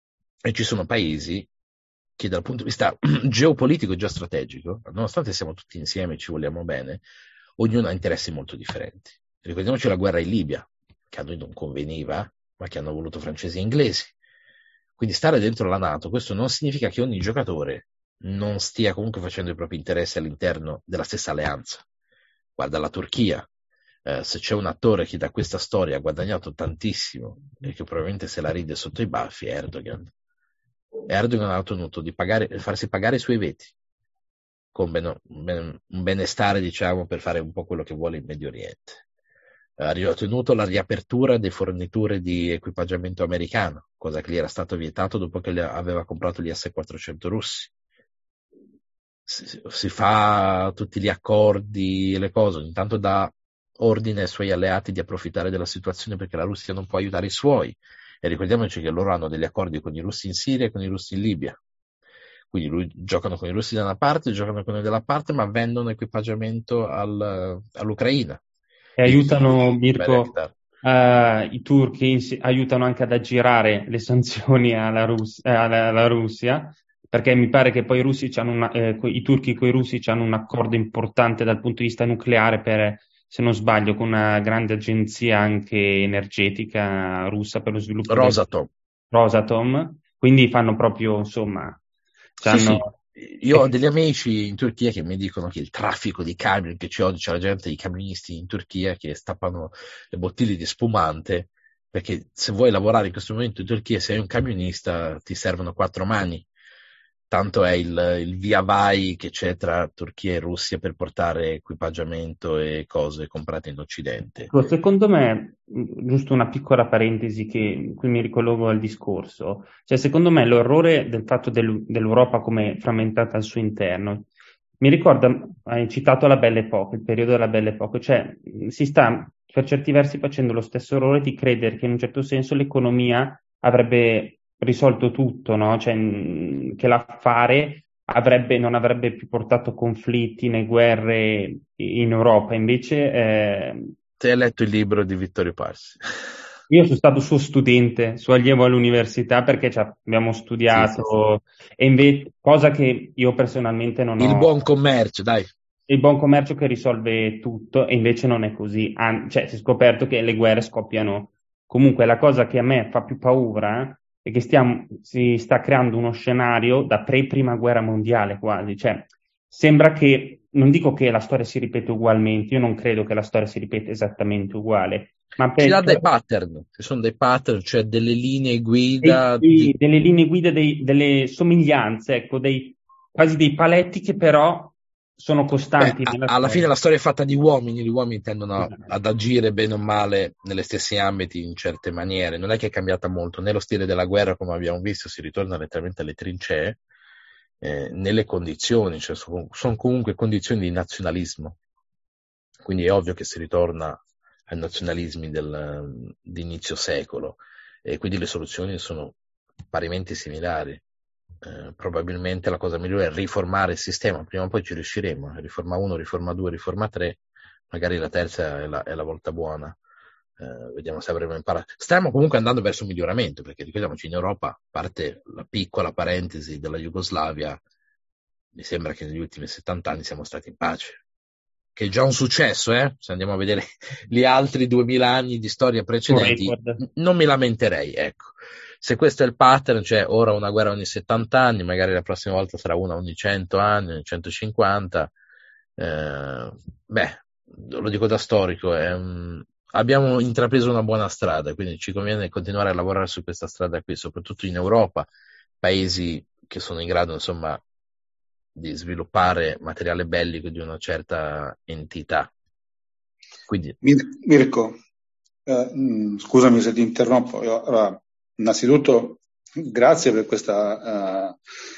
e ci sono paesi che dal punto di vista geopolitico e geostrategico, nonostante siamo tutti insieme e ci vogliamo bene, ognuno ha interessi molto differenti. Ricordiamoci la guerra in Libia, che a noi non conveniva, ma che hanno voluto francesi e inglesi. Quindi stare dentro la NATO, questo non significa che ogni giocatore non stia comunque facendo i propri interessi all'interno della stessa alleanza. Guarda la Turchia, eh, se c'è un attore che da questa storia ha guadagnato tantissimo e che probabilmente se la ride sotto i baffi è Erdogan. Erdogan ha ottenuto di pagare, farsi pagare i suoi veti con ben, ben, un benestare, diciamo, per fare un po' quello che vuole in Medio Oriente. Ha ottenuto la riapertura delle forniture di equipaggiamento americano, cosa che gli era stato vietato dopo che aveva comprato gli S quattrocento russi. Si, si fa tutti gli accordi e le cose, ogni tanto dà ordine ai suoi alleati di approfittare della situazione perché la Russia non può aiutare i suoi. E ricordiamoci che loro hanno degli accordi con i russi in Siria e con i russi in Libia. Quindi lui, giocano con i russi da una parte, giocano con noi dalla parte, ma vendono equipaggiamento al, all'Ucraina. E E chi? aiutano, Mirko, Bayraktar. eh, i turchi insi- aiutano anche ad aggirare le sanzioni alla, Rus- eh, alla, alla Russia, perché mi pare che poi i, russi c'hanno una- eh, co- i turchi con i russi hanno un accordo importante dal punto di vista nucleare per, se non sbaglio, con una grande agenzia anche energetica russa per lo sviluppo del Rosatom. Rosatom, quindi fanno proprio, insomma, Sì, sì, c'hanno... io ho degli amici in Turchia che mi dicono che il traffico di camion, che c'è oggi, c'è la gente, i camionisti in Turchia che stappano le bottiglie di spumante, perché se vuoi lavorare in questo momento in Turchia, se sei un camionista, ti servono quattro mani. Tanto è il, il via vai che c'è tra Turchia e Russia per portare equipaggiamento e cose comprate in Occidente. Ecco, secondo me, mh, giusto una piccola parentesi che qui mi ricollogo al discorso, cioè secondo me l'orrore del fatto del- dell'Europa come frammentata al suo interno, mi ricorda, hai citato la Belle Époque, il periodo della Belle Époque, cioè mh, si sta per certi versi facendo lo stesso errore di credere che in un certo senso l'economia avrebbe risolto tutto, no? Cioè, mh, che l'affare avrebbe, non avrebbe più portato conflitti né guerre in Europa. Invece, eh, Te hai letto il libro di Vittorio Parsi? io sono stato suo studente, suo allievo all'università perché ci abbiamo Sì, sì, sì. studiato, e invece, cosa che io personalmente non Il ho. buon commercio, dai. Il buon commercio che risolve tutto, e invece non è così. An- cioè, si è scoperto che le guerre scoppiano. Comunque, la cosa che a me fa più paura è che stiamo, si sta creando uno scenario da pre-prima guerra mondiale quasi. Cioè, sembra che, non dico che la storia si ripete ugualmente, io non credo che la storia si ripeta esattamente uguale, ma Ci dà per, dei per pattern, ci sono dei pattern, cioè delle linee dei- guida di... dei- delle linee guida, dei- delle somiglianze, ecco, dei, quasi dei paletti che però sono Beh, costanti a- nella alla fine storia. la storia è fatta di uomini, gli uomini tendono a- Esatto. ad agire bene o male negli stessi ambiti in certe maniere. Non è che è cambiata molto, né lo stile della guerra, come abbiamo visto, si ritorna letteralmente alle trincee, eh, nelle condizioni, cioè sono, sono comunque condizioni di nazionalismo. Quindi è ovvio che si ritorna ai nazionalismi del, di inizio secolo e quindi le soluzioni sono parimenti similari. Eh, probabilmente la cosa migliore è riformare il sistema, prima o poi ci riusciremo, riforma uno, riforma due, riforma tre, magari la terza è la, è la volta buona. Eh, vediamo se avremo imparato. Stiamo comunque andando verso un miglioramento, perché ricordiamoci, in Europa, a parte la piccola parentesi della Jugoslavia, mi sembra che negli ultimi settanta anni siamo stati in pace, che è già un successo, eh? Se andiamo a vedere gli altri duemila anni di storia Un precedenti, record. non mi lamenterei, ecco. Se questo è il pattern, cioè ora una guerra ogni settanta anni, magari la prossima volta sarà una ogni cento anni, ogni centocinquanta, eh, beh, lo dico da storico, è un... abbiamo intrapreso una buona strada, quindi ci conviene continuare a lavorare su questa strada qui, soprattutto in Europa, paesi che sono in grado, insomma, di sviluppare materiale bellico di una certa entità. Quindi, Mir- Mirko, eh, mh, scusami se ti interrompo. Io, allora, innanzitutto, grazie per questa,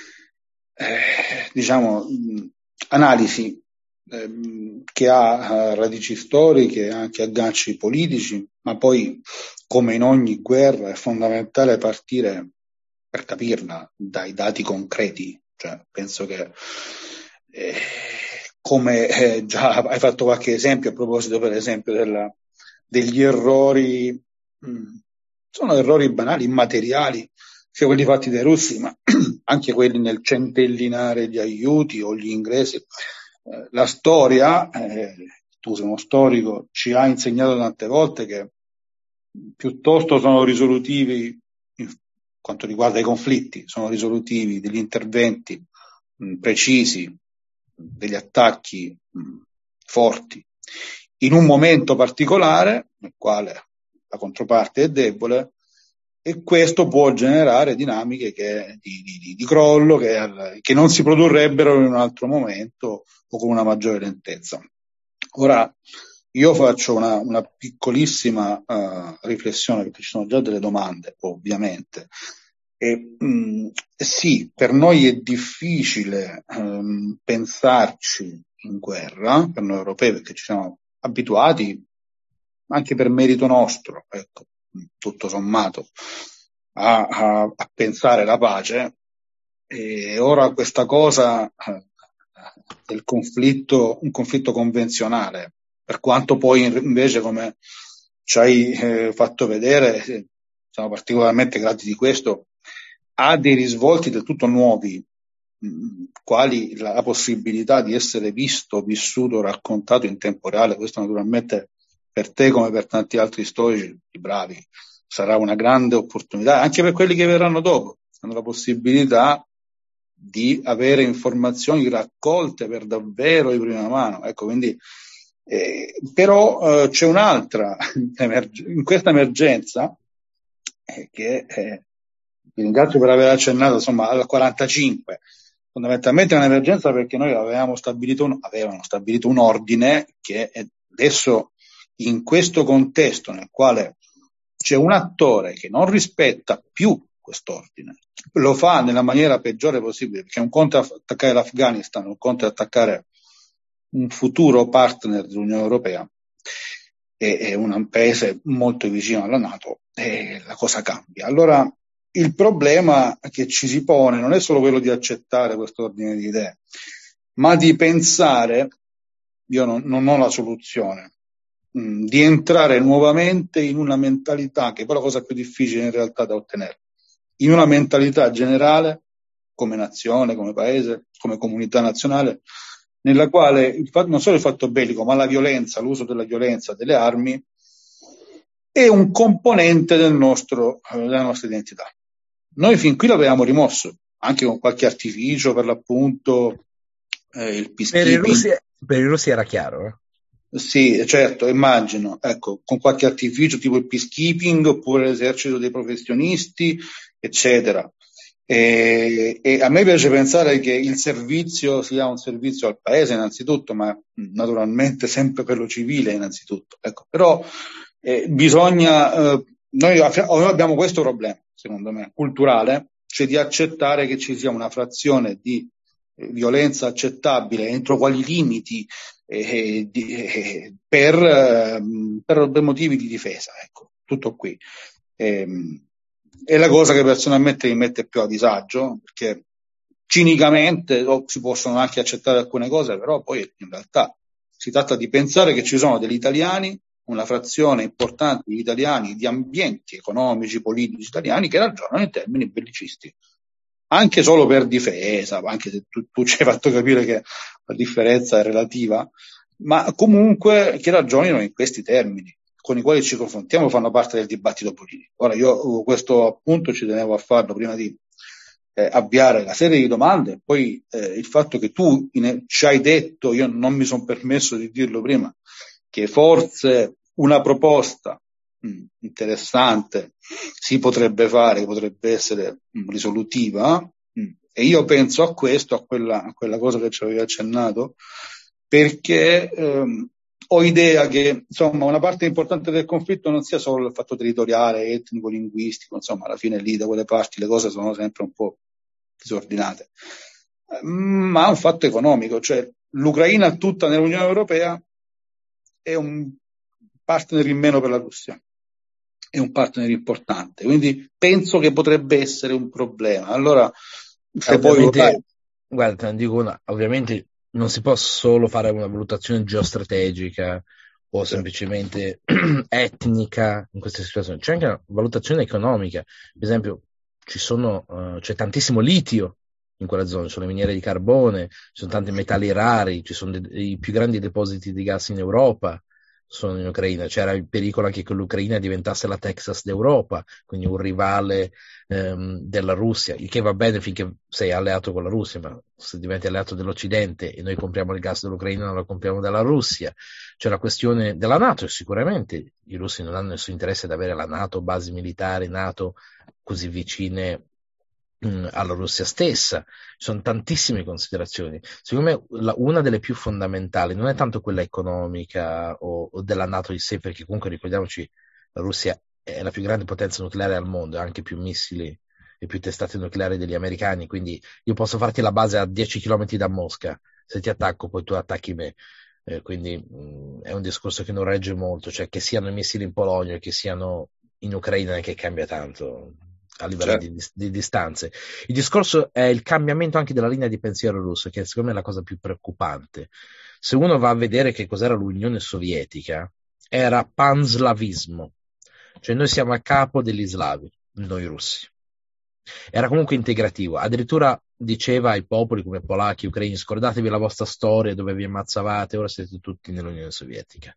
eh, eh, diciamo, mh, analisi ehm, che ha eh, radici storiche e anche agganci politici, ma poi, come in ogni guerra, è fondamentale partire per capirla dai dati concreti. Cioè, penso che eh, come eh, già hai fatto qualche esempio a proposito, per esempio, della, degli errori, mh, sono errori banali, immateriali, sia quelli fatti dai russi, ma anche quelli nel centellinare gli aiuti o gli ingressi. Eh, la storia, eh, tu sei uno storico, ci ha insegnato tante volte che piuttosto sono risolutivi in quanto riguarda i conflitti, sono risolutivi degli interventi mh, precisi, degli attacchi mh, forti in un momento particolare nel quale la controparte è debole, e questo può generare dinamiche che, di, di, di crollo che, che non si produrrebbero in un altro momento o con una maggiore lentezza. Ora, io faccio una, una piccolissima uh, riflessione, perché ci sono già delle domande, ovviamente. E, mh, sì, per noi è difficile um, pensarci in guerra, per noi europei, perché ci siamo abituati, anche per merito nostro, ecco, tutto sommato, a, a, a pensare la pace. E ora questa cosa eh, del conflitto, un conflitto convenzionale, per quanto poi invece, come ci hai eh, fatto vedere, eh, siamo particolarmente grati di questo, ha dei risvolti del tutto nuovi, mh, quali la, la possibilità di essere visto, vissuto, raccontato in tempo reale. Questo naturalmente per te come per tanti altri storici bravi sarà una grande opportunità, anche per quelli che verranno dopo, hanno la possibilità di avere informazioni raccolte per davvero di prima mano. Ecco, quindi, eh, però eh, c'è un'altra in questa emergenza eh, che eh, vi ringrazio per aver accennato, insomma, al quarantacinque. Fondamentalmente è un'emergenza perché noi avevamo stabilito un, avevano stabilito un ordine che adesso, in questo contesto nel quale c'è un attore che non rispetta più quest'ordine, lo fa nella maniera peggiore possibile, perché un conto è attaccare l'Afghanistan, un conto è attaccare un futuro partner dell'Unione Europea e, e un paese molto vicino alla NATO, e la cosa cambia. Allora il problema che ci si pone non è solo quello di accettare questo ordine di idee, ma di pensare, io non, non ho la soluzione, mh, di entrare nuovamente in una mentalità, che è poi la cosa più difficile in realtà da ottenere, in una mentalità generale, come nazione, come paese, come comunità nazionale, nella quale il fatto, non solo il fatto bellico, ma la violenza, l'uso della violenza, delle armi, è un componente del nostro, della nostra identità. Noi fin qui l'avevamo rimosso, anche con qualche artificio, per l'appunto, eh, il Per i peacekeeping. russi, per i russi era chiaro, eh? Sì, certo, immagino, ecco, con qualche artificio tipo il peacekeeping oppure l'esercito dei professionisti, eccetera. E, e a me piace pensare che il servizio sia un servizio al paese innanzitutto, ma naturalmente sempre quello civile innanzitutto. Ecco, però eh, bisogna, eh, noi, noi abbiamo questo problema, secondo me, culturale, cioè di accettare che ci sia una frazione di eh, violenza accettabile entro quali limiti eh, di, eh, per, eh, per, per motivi di difesa, ecco, tutto qui. Eh, è la cosa che personalmente mi mette più a disagio, perché cinicamente oh, si possono anche accettare alcune cose, però poi in realtà si tratta di pensare che ci sono degli italiani, una frazione importante di italiani, di ambienti economici, politici italiani che ragionano in termini bellicisti, anche solo per difesa, anche se tu, tu ci hai fatto capire che la differenza è relativa, ma comunque che ragionino in questi termini, con i quali ci confrontiamo, fanno parte del dibattito politico. Ora io questo appunto ci tenevo a farlo prima di eh, avviare la serie di domande, poi eh, il fatto che tu in, ci hai detto, io non mi sono permesso di dirlo prima, che forse una proposta mh, interessante si potrebbe fare, potrebbe essere mh, risolutiva, mh, e io penso a questo, a quella, a quella cosa che ci avevi accennato, perché ehm, ho idea che insomma una parte importante del conflitto non sia solo il fatto territoriale, etnico, linguistico, insomma alla fine lì da quelle parti le cose sono sempre un po' disordinate, ma un fatto economico, cioè l'Ucraina tutta nell'Unione Europea è un partner in meno per la Russia, è un partner importante, quindi penso che potrebbe essere un problema. Allora, se ovviamente, poi lo guarda, te ne dico una, ovviamente non si può solo fare una valutazione geostrategica o semplicemente etnica in queste situazioni, c'è anche una valutazione economica. Per esempio, ci sono, uh, c'è tantissimo litio in quella zona, ci sono le miniere di carbone, ci sono tanti metalli rari, ci sono de- i più grandi depositi di gas in Europa, sono in Ucraina. C'era il pericolo anche che l'Ucraina diventasse la Texas d'Europa, quindi un rivale ehm, della Russia, il che va bene finché sei alleato con la Russia, ma se diventi alleato dell'Occidente e noi compriamo il gas dell'Ucraina non lo compriamo dalla Russia. C'è la questione della NATO, e sicuramente i russi non hanno nessun interesse ad avere la NATO, basi militari NATO così vicine alla Russia stessa. Ci sono tantissime considerazioni. Secondo me la, una delle più fondamentali non è tanto quella economica o, o della NATO in sé, perché comunque ricordiamoci la Russia è la più grande potenza nucleare al mondo, ha anche più missili e più testate nucleari degli americani, quindi io posso farti la base a dieci chilometri da Mosca, se ti attacco poi tu attacchi me. Eh, quindi mh, è un discorso che non regge molto, cioè che siano i missili in Polonia, che siano in Ucraina, che cambia tanto a livello certo. di, di distanze. Il discorso è il cambiamento anche della linea di pensiero russo, che secondo me è la cosa più preoccupante. Se uno va a vedere che cos'era l'Unione Sovietica, era panslavismo, cioè noi siamo a capo degli slavi, noi russi. Era comunque integrativo, addirittura diceva ai popoli come polacchi, ucraini, scordatevi la vostra storia dove vi ammazzavate, ora siete tutti nell'Unione Sovietica.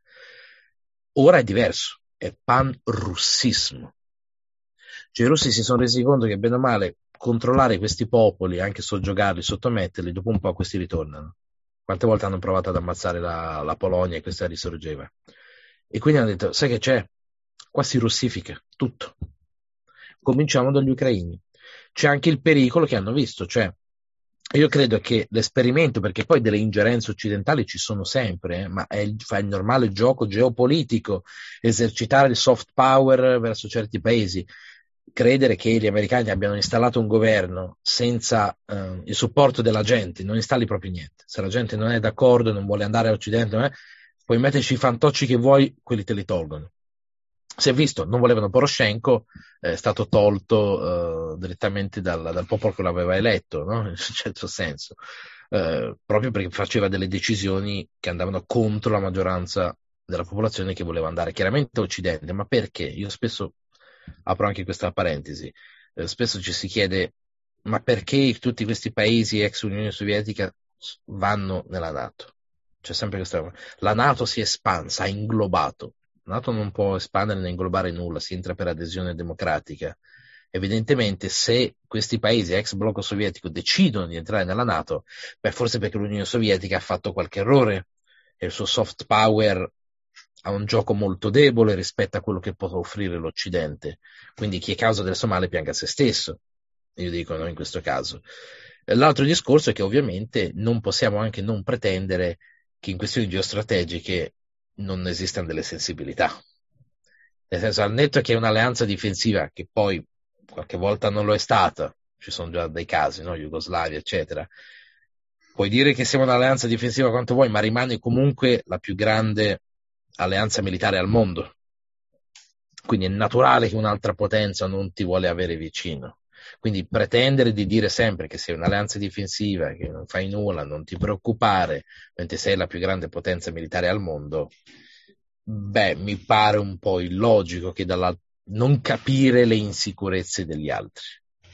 Ora è diverso, è panrussismo. Cioè i russi si sono resi conto che bene o male controllare questi popoli, anche soggiogarli, sottometterli, dopo un po' questi ritornano. Quante volte hanno provato ad ammazzare la, la Polonia e questa risorgeva? E quindi hanno detto, sai che c'è? Qua si russifica tutto. Cominciamo dagli ucraini. C'è anche il pericolo che hanno visto, cioè io credo che l'esperimento, perché poi delle ingerenze occidentali ci sono sempre, eh, ma è il, fa il normale gioco geopolitico, esercitare il soft power verso certi paesi. Credere che gli americani abbiano installato un governo senza eh, il supporto della gente, non installi proprio niente. Se la gente non è d'accordo, non vuole andare all'Occidente, eh, puoi metterci i fantocci che vuoi, quelli te li tolgono. Si è visto, non volevano Poroshenko, è stato tolto eh, direttamente dal, dal popolo che l'aveva eletto, no? In un certo senso, eh, proprio perché faceva delle decisioni che andavano contro la maggioranza della popolazione che voleva andare chiaramente a Occidente. Ma perché? Io spesso apro anche questa parentesi, eh, spesso ci si chiede ma perché tutti questi paesi ex Unione Sovietica vanno nella NATO? C'è sempre questa, la NATO si è espansa, ha inglobato. La NATO non può espandere né inglobare nulla, si entra per adesione democratica. Evidentemente, se questi paesi ex blocco sovietico decidono di entrare nella NATO, beh, forse perché l'Unione Sovietica ha fatto qualche errore e il suo soft power ha un gioco molto debole rispetto a quello che può offrire l'Occidente. Quindi chi è causa del suo male pianga se stesso, io dico, no, in questo caso. L'altro discorso è che ovviamente non possiamo anche non pretendere che in questioni geostrategiche non esistano delle sensibilità. Nel senso, al netto che è un'alleanza difensiva, che poi qualche volta non lo è stata, ci sono già dei casi, no? Jugoslavia, eccetera. Puoi dire che siamo un'alleanza difensiva quanto vuoi, ma rimane comunque la più grande alleanza militare al mondo. Quindi è naturale che un'altra potenza non ti vuole avere vicino. Quindi pretendere di dire sempre che sei un'alleanza difensiva, che non fai nulla, non ti preoccupare, mentre sei la più grande potenza militare al mondo, beh, mi pare un po' illogico che dalla... non capire le insicurezze degli altri.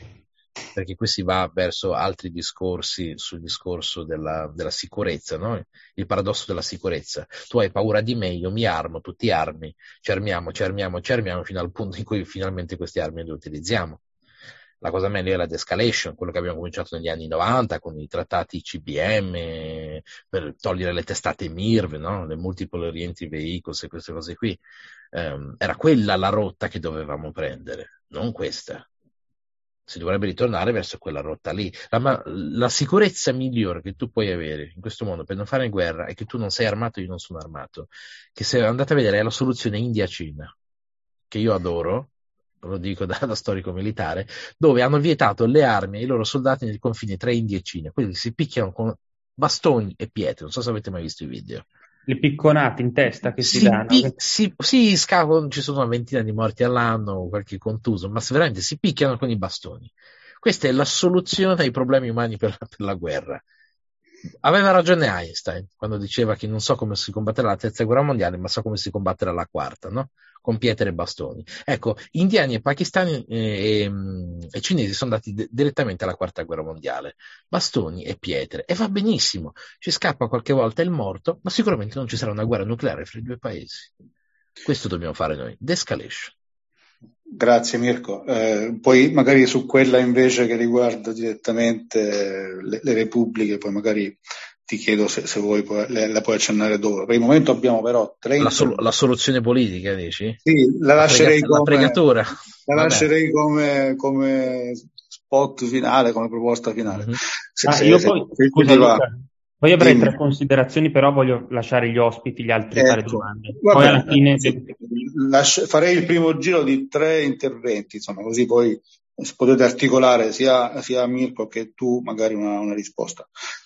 Perché qui si va verso altri discorsi sul discorso della, della sicurezza, no? Il paradosso della sicurezza. Tu hai paura di me, io mi armo, tu ti armi, ci armiamo, ci armiamo, ci armiamo, fino al punto in cui finalmente queste armi le utilizziamo. La cosa meglio è la de-escalation, quello che abbiamo cominciato negli anni novanta con i trattati C B M, per togliere le testate M I R V, no? Le multiple reentry vehicles e queste cose qui. Um, era quella la rotta che dovevamo prendere, non questa. Si dovrebbe ritornare verso quella rotta lì. La, la sicurezza migliore che tu puoi avere in questo mondo per non fare guerra è che tu non sei armato e io non sono armato. Che se andate a vedere è la soluzione India-Cina, che io adoro, lo dico da, da storico militare, dove hanno vietato le armi ai loro soldati nei confini tra India e Cina. Quelli si picchiano con bastoni e pietre. Non so se avete mai visto i video. Le picconate in testa che si, si danno. Pi- si, si scavano, ci sono una ventina di morti all'anno, qualche contuso, ma veramente si picchiano con i bastoni. Questa è la soluzione ai problemi umani per la, per la guerra. Aveva ragione Einstein quando diceva che non so come si combatterà la terza guerra mondiale, ma so come si combatterà la quarta, no? Con pietre e bastoni. Ecco, indiani e pakistani e, e, e cinesi sono andati de- direttamente alla quarta guerra mondiale. Bastoni e pietre. E va benissimo. Ci scappa qualche volta il morto, ma sicuramente non ci sarà una guerra nucleare fra i due paesi. Questo dobbiamo fare noi. De-escalation. Grazie Mirko. Eh, poi magari su quella invece che riguarda direttamente le, le repubbliche, poi magari ti chiedo se, se vuoi le, la puoi accennare dopo. Per il momento abbiamo però tre la, sol- la soluzione politica, dici? Sì, la, la lascerei frega- come, la fregatura. La lascerei come, come spot finale, come proposta finale. Mm-hmm. Se, ah, se, io se, poi, se scusa Luca, poi avrei Dimmi. tre considerazioni, però voglio lasciare gli ospiti, gli altri ecco, fare domande. Vabbè, poi alla fine sì, lasci- farei il primo giro di tre interventi, insomma, così poi potete articolare sia, sia Mirko che tu magari una, una risposta.